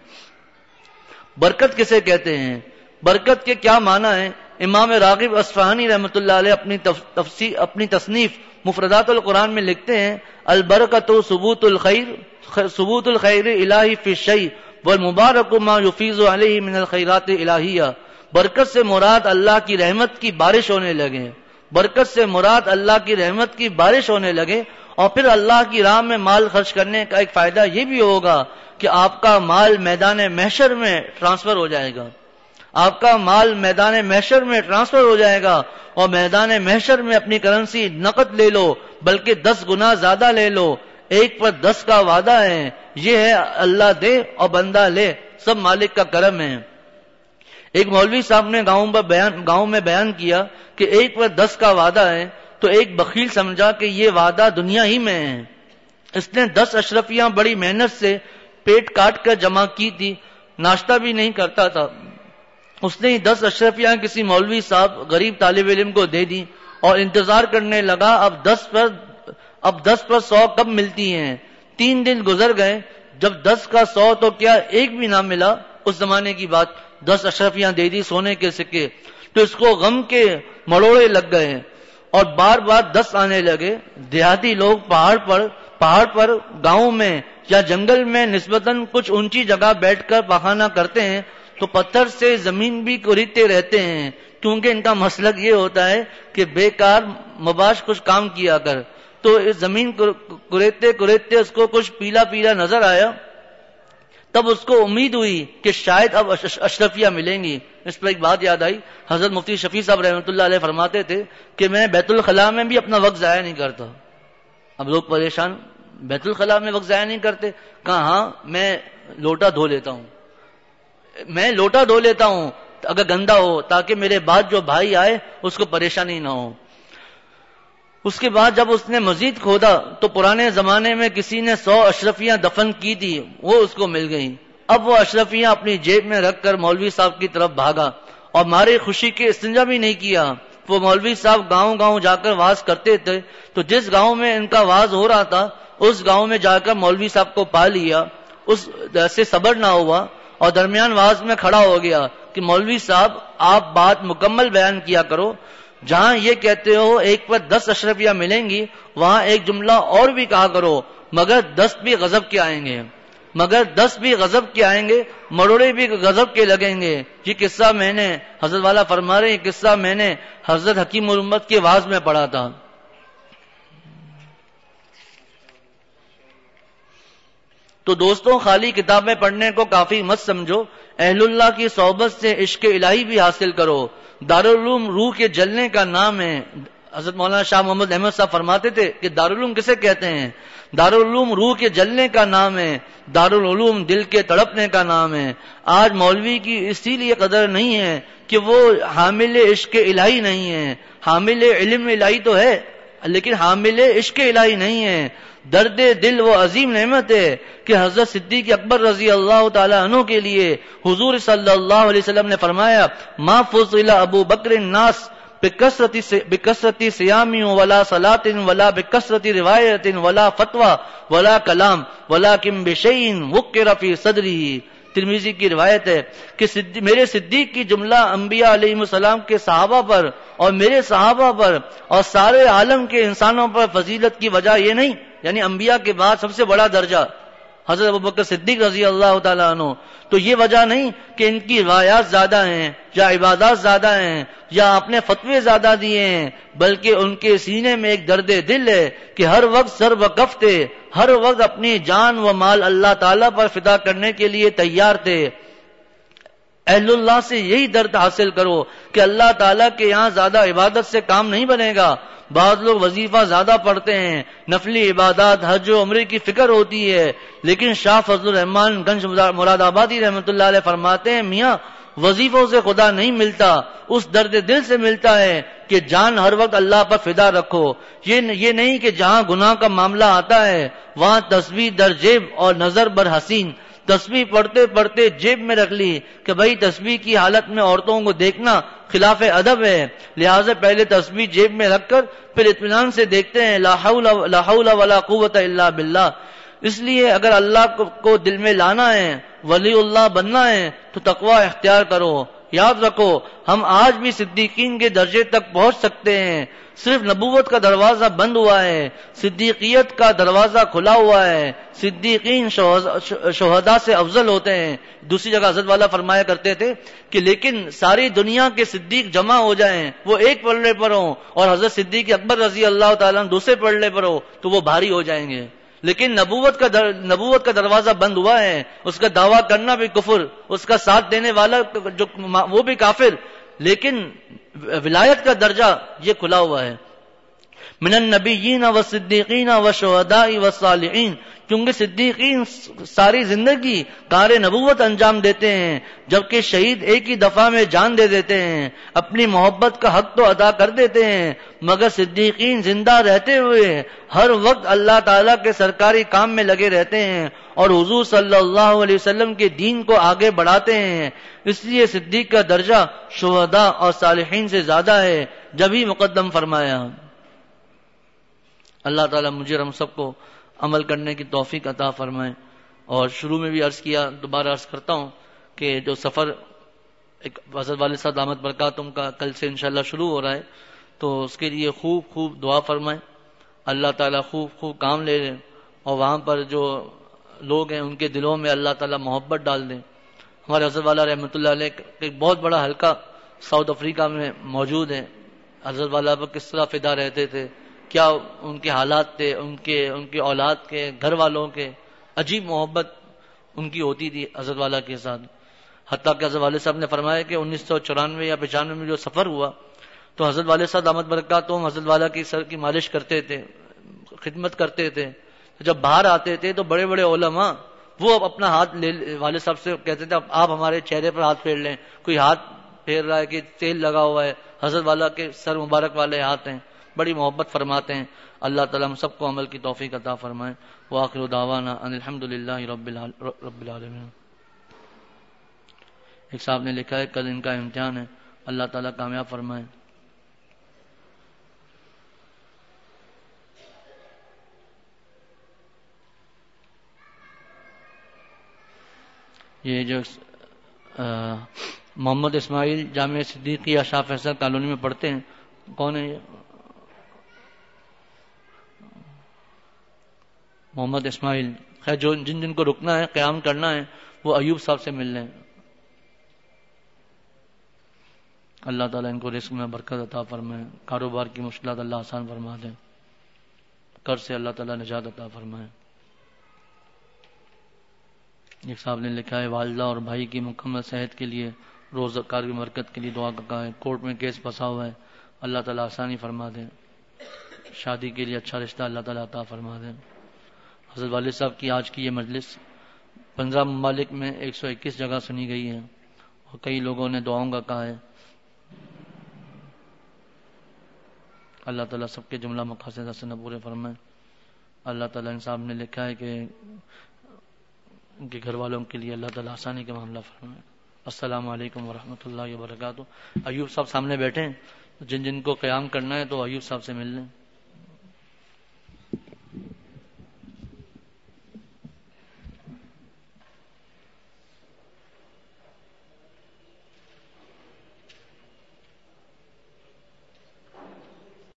برکت کسے کہتے ہیں؟ برکت کے کیا معنی ہے؟ امام راغب اصفہانی رحمۃ اللہ علیہ اپنی تفسیر اپنی تصنیف مفردات القرآن میں لکھتے ہیں البرکۃ ثبوت الخیر ثبوت الخیر الہی فی الشیء والمبارک ما یفیض علیہ من الخیرات الہیہ. برکت سے مراد اللہ کی رحمت کی بارش ہونے لگے، برکت سے مراد اللہ کی رحمت کی بارش ہونے لگے. اور پھر اللہ کی راہ میں مال خرچ کرنے کا ایک فائدہ یہ بھی ہوگا کہ آپ کا مال میدان محشر میں ٹرانسفر ہو جائے گا. آپ کا مال میدان محشر میں ٹرانسفر ہو جائے گا اور میدان محشر میں اپنی کرنسی نقد لے لو، بلکہ دس گنا زیادہ لے لو. ایک پر دس کا وعدہ ہے. یہ ہے اللہ دے اور بندہ لے، سب مالک کا کرم ہے. ایک مولوی صاحب نے گاؤں پر بیان گاؤں میں بیان کیا کہ ایک پر دس کا وعدہ ہے. تو ایک بخیل سمجھا کہ یہ وعدہ دنیا ہی میں ہے. اس نے دس اشرفیاں بڑی محنت سے پیٹ کاٹ کر جمع کی تھی، ناشتہ بھی نہیں کرتا تھا. اس نے دس اشرفیاں کسی مولوی صاحب غریب طالب علم کو دے دی اور انتظار کرنے لگا اب دس پر اب دس پر سو کب ملتی ہیں. تین دن گزر گئے، جب دس کا سو تو کیا ایک بھی نہ ملا. اس زمانے کی بات، دس اشرفیاں دے دی سونے کے سکے. تو اس کو غم کے مڑوڑے لگ گئے اور بار بار دس آنے لگے. دیہاتی لوگ پہاڑ پر پہاڑ پر گاؤں میں یا جنگل میں نسبتاً کچھ اونچی جگہ بیٹھ کر پخانہ کرتے ہیں تو پتھر سے زمین بھی کوریدتے رہتے ہیں، کیونکہ ان کا مسلک یہ ہوتا ہے کہ بیکار مباش کچھ کام کیا کر. تو اس زمین کوریدتے کوریدتے اس کو کچھ پیلا پیلا نظر آیا. تب اس کو امید ہوئی کہ شاید اب اشرفیاں ملیں گی. اس پر ایک بات یاد آئی، حضرت مفتی شفیع صاحب رحمۃ اللہ علیہ فرماتے تھے کہ میں بیت الخلاء میں بھی اپنا وقت ضائع نہیں کرتا. اب لوگ پریشان، بیت الخلاء میں وقت ضائع نہیں کرتے؟ کہا ہاں میں لوٹا دھو لیتا ہوں میں لوٹا دھو لیتا ہوں اگر گندا ہو، تاکہ میرے بعد جو بھائی آئے اس کو پریشانی نہ ہو. اس کے بعد جب اس نے مزید کھودا تو پرانے زمانے میں کسی نے سو اشرفیاں دفن کی تھی، وہ اس کو مل گئیں. اب وہ اشرفیاں اپنی جیب میں رکھ کر مولوی صاحب کی طرف بھاگا اور مارے خوشی کے استنجا بھی نہیں کیا. وہ مولوی صاحب گاؤں گاؤں جا کر واز کرتے تھے، تو جس گاؤں میں ان کا واز ہو رہا تھا اس گاؤں میں جا کر مولوی صاحب کو پا لیا. اس سے صبر نہ ہوا اور درمیان واز میں کھڑا ہو گیا کہ مولوی صاحب آپ بات مکمل بیان کیا کرو. جہاں یہ کہتے ہو ایک پر دس اشرفیاں ملیں گی، وہاں ایک جملہ اور بھی کہا کرو، مگر دس بھی غضب کے آئیں گے. مگر دس بھی غضب کے آئیں گے، مروڑے بھی غضب کے لگیں گے۔ یہ قصہ میں نے حضرت والا فرما رہے، یہ قصہ میں نے حضرت حکیم الامت کے واعظ میں پڑھا تھا۔ تو دوستوں، خالی کتابیں پڑھنے کو کافی مت سمجھو، اہل اللہ کی صحبت سے عشق الہی بھی حاصل کرو۔ دارالعلوم روح کے جلنے کا نام ہے۔ حضرت مولانا شاہ محمد احمد صاحب فرماتے تھے کہ دارالعلوم کسے کہتے ہیں؟ دارالعلوم روح کے جلنے کا نام ہے، دارالعلوم دل کے تڑپنے کا نام ہے۔ آج مولوی کی اسی لیے قدر نہیں ہے کہ وہ حامل عشق الہی نہیں ہے، حامل علم الہی تو ہے لیکن حامل عشق الہی نہیں ہے۔ درد دل وہ عظیم نعمت ہے کہ حضرت صدیق اکبر رضی اللہ تعالی عنہ کے لیے حضور صلی اللہ علیہ وسلم نے فرمایا، ما فضل ابو بکر الناس بکثرت صیام ولا صلاۃ ولا بکثرت روایت ولا فتوی ولا کلام ولکن بشیء وقر فی صدرہ۔ ترمذی کی روایت ہے کہ میرے صدیق کی جملہ انبیاء علیہ السلام کے صحابہ پر اور میرے صحابہ پر اور سارے عالم کے انسانوں پر فضیلت کی وجہ یہ نہیں، یعنی انبیاء کے بعد سب سے بڑا درجہ حضرت ابوبکر صدیق رضی اللہ تعالیٰ عنہ، تو یہ وجہ نہیں کہ ان کی روایات زیادہ ہیں یا عبادات زیادہ ہیں یا اپنے فتوے زیادہ دیے ہیں، بلکہ ان کے سینے میں ایک درد دل ہے کہ ہر وقت سر وقف تھے، ہر وقت اپنی جان و مال اللہ تعالیٰ پر فدا کرنے کے لیے تیار تھے۔ اہل اللہ سے یہی درد حاصل کرو کہ اللہ تعالیٰ کے یہاں زیادہ عبادت سے کام نہیں بنے گا۔ بعض لوگ وظیفہ زیادہ پڑھتے ہیں، نفلی عبادات حج و عمرے کی فکر ہوتی ہے، لیکن شاہ فضل الرحمان گنج مراد آبادی رحمۃ اللہ علیہ فرماتے ہیں، میاں وظیفوں سے خدا نہیں ملتا، اس درد دل سے ملتا ہے کہ جان ہر وقت اللہ پر فدا رکھو۔ یہ یہ نہیں کہ جہاں گناہ کا معاملہ آتا ہے وہاں تسبیح در جیب اور نظر بر حسین، تسبیح پڑھتے پڑھتے جیب میں رکھ لی کہ بھائی تسبیح کی حالت میں عورتوں کو دیکھنا خلاف ادب ہے، لہٰذا پہلے تسبیح جیب میں رکھ کر پھر اطمینان سے دیکھتے ہیں لا حول لا حول ولا قوت الا باللہ۔ اس لیے اگر اللہ کو دل میں لانا ہے، ولی اللہ بننا ہے تو تقوی اختیار کرو۔ یاد رکھو ہم آج بھی صدیقین کے درجے تک پہنچ سکتے ہیں، صرف نبوت کا دروازہ بند ہوا ہے، صدیقیت کا دروازہ کھلا ہوا ہے۔ صدیقین شہداء سے افضل ہوتے ہیں۔ دوسری جگہ حضرت والا فرمایا کرتے تھے کہ لیکن ساری دنیا کے صدیق جمع ہو جائیں، وہ ایک پلڑے پر ہوں، اور حضرت صدیق اکبر رضی اللہ تعالیٰ دوسرے پلڑے پر ہو تو وہ بھاری ہو جائیں گے۔ لیکن نبوت کا در... نبوت کا دروازہ بند ہوا ہے، اس کا دعویٰ کرنا بھی کفر، اس کا ساتھ دینے والا جو وہ بھی کافر، لیکن ولایت کا درجہ یہ کھلا ہوا ہے۔ من النبیین والصدیقین والشہداء والصالحین، کیونکہ صدیقین ساری زندگی کار نبوت انجام دیتے ہیں، جبکہ شہید ایک ہی دفعہ میں جان دے دیتے ہیں، اپنی محبت کا حق تو ادا کر دیتے ہیں، مگر صدیقین زندہ رہتے ہوئے ہر وقت اللہ تعالیٰ کے سرکاری کام میں لگے رہتے ہیں اور حضور صلی اللہ علیہ وسلم کے دین کو آگے بڑھاتے ہیں۔ اس لیے صدیق کا درجہ شہداء اور صالحین سے زیادہ ہے، جبھی مقدم فرمایا۔ اللہ تعالیٰ مجھے اور ہم سب کو عمل کرنے کی توفیق عطا فرمائے۔ اور شروع میں بھی عرض کیا، دوبارہ عرض کرتا ہوں کہ جو سفر ایک حضرت والد صاحب دامت برکاتہم کا کل سے انشاءاللہ شروع ہو رہا ہے، تو اس کے لیے خوب خوب دعا فرمائیں، اللہ تعالیٰ خوب خوب کام لے لیں، اور وہاں پر جو لوگ ہیں ان کے دلوں میں اللہ تعالیٰ محبت ڈال دیں۔ ہمارے حضرت والا رحمۃ اللہ علیہ ایک بہت بڑا حلقہ ساؤتھ افریقہ میں موجود ہے، حضرت والا پر کس طرح فدا رہتے تھے، کیا ان کے حالات تھے، ان کے ان کے اولاد کے، گھر والوں کے، عجیب محبت ان کی ہوتی تھی حضرت والا کے ساتھ۔ حتیٰ کہ حضرت والد صاحب نے فرمایا کہ انیس سو چورانوے یا پچانوے میں جو سفر ہوا تو حضرت والد صاحب دامت برکاتہم حضرت والا کی سر کی مالش کرتے تھے، خدمت کرتے تھے۔ جب باہر آتے تھے تو بڑے بڑے علماء وہ اپنا ہاتھ لے والد صاحب سے کہتے تھے آپ ہمارے چہرے پر ہاتھ پھیر لیں، کوئی ہاتھ پھیر رہا ہے کہ تیل لگا ہوا ہے، حضرت والا کے سر مبارک والے ہاتھ ہیں، بڑی محبت فرماتے ہیں۔ اللہ تعالیٰ ہم سب کو عمل کی توفیق عطا فرمائے۔ وآخر دعوانا ان الحمد للہ رب العالمین۔ ایک صاحب نے لکھا ہے کل ان کا امتحان ہے، اللہ تعالیٰ کامیاب فرمائے۔ یہ جو محمد اسماعیل جامع صدیقیہ شاہ فیصل کالونی میں پڑھتے ہیں، کون ہے یہ؟ محمد اسماعیل خیر جو جن جن کو رکنا ہے قیام کرنا ہے وہ ایوب صاحب سے مل لیں. اللہ تعالیٰ ان کو رزق میں برکت عطا فرمائے, کاروبار کی مشکلات اللہ آسان فرما دے, قرض سے اللہ تعالیٰ نجات عطا فرمائے. ایک صاحب نے لکھا ہے والدہ اور بھائی کی مکمل صحت کے لیے, روزگار کی برکت کے لیے دعا کہا ہے. کورٹ میں کیس پھنسا ہوا ہے, اللہ تعالیٰ آسانی فرما دے. شادی کے لیے اچھا رشتہ اللہ تعالیٰ عطا فرما دے. حضرت والد صاحب کی آج کی یہ مجلس پندرہ ممالک میں ایک سو اکیس جگہ سنی گئی ہے اور کئی لوگوں نے دعاؤں کا کہا ہے. اللہ تعالیٰ سب کے جملہ مقاصد حسنہ پورے فرمائے. اللہ تعالیٰ ان صاحب نے لکھا ہے کہ ان کے گھر والوں کے لیے اللہ تعالیٰ آسانی کا معاملہ فرمائے. السلام علیکم ورحمۃ اللہ وبرکاتہ. ایوب صاحب سامنے بیٹھے ہیں, جن جن کو قیام کرنا ہے تو ایوب صاحب سے مل لیں.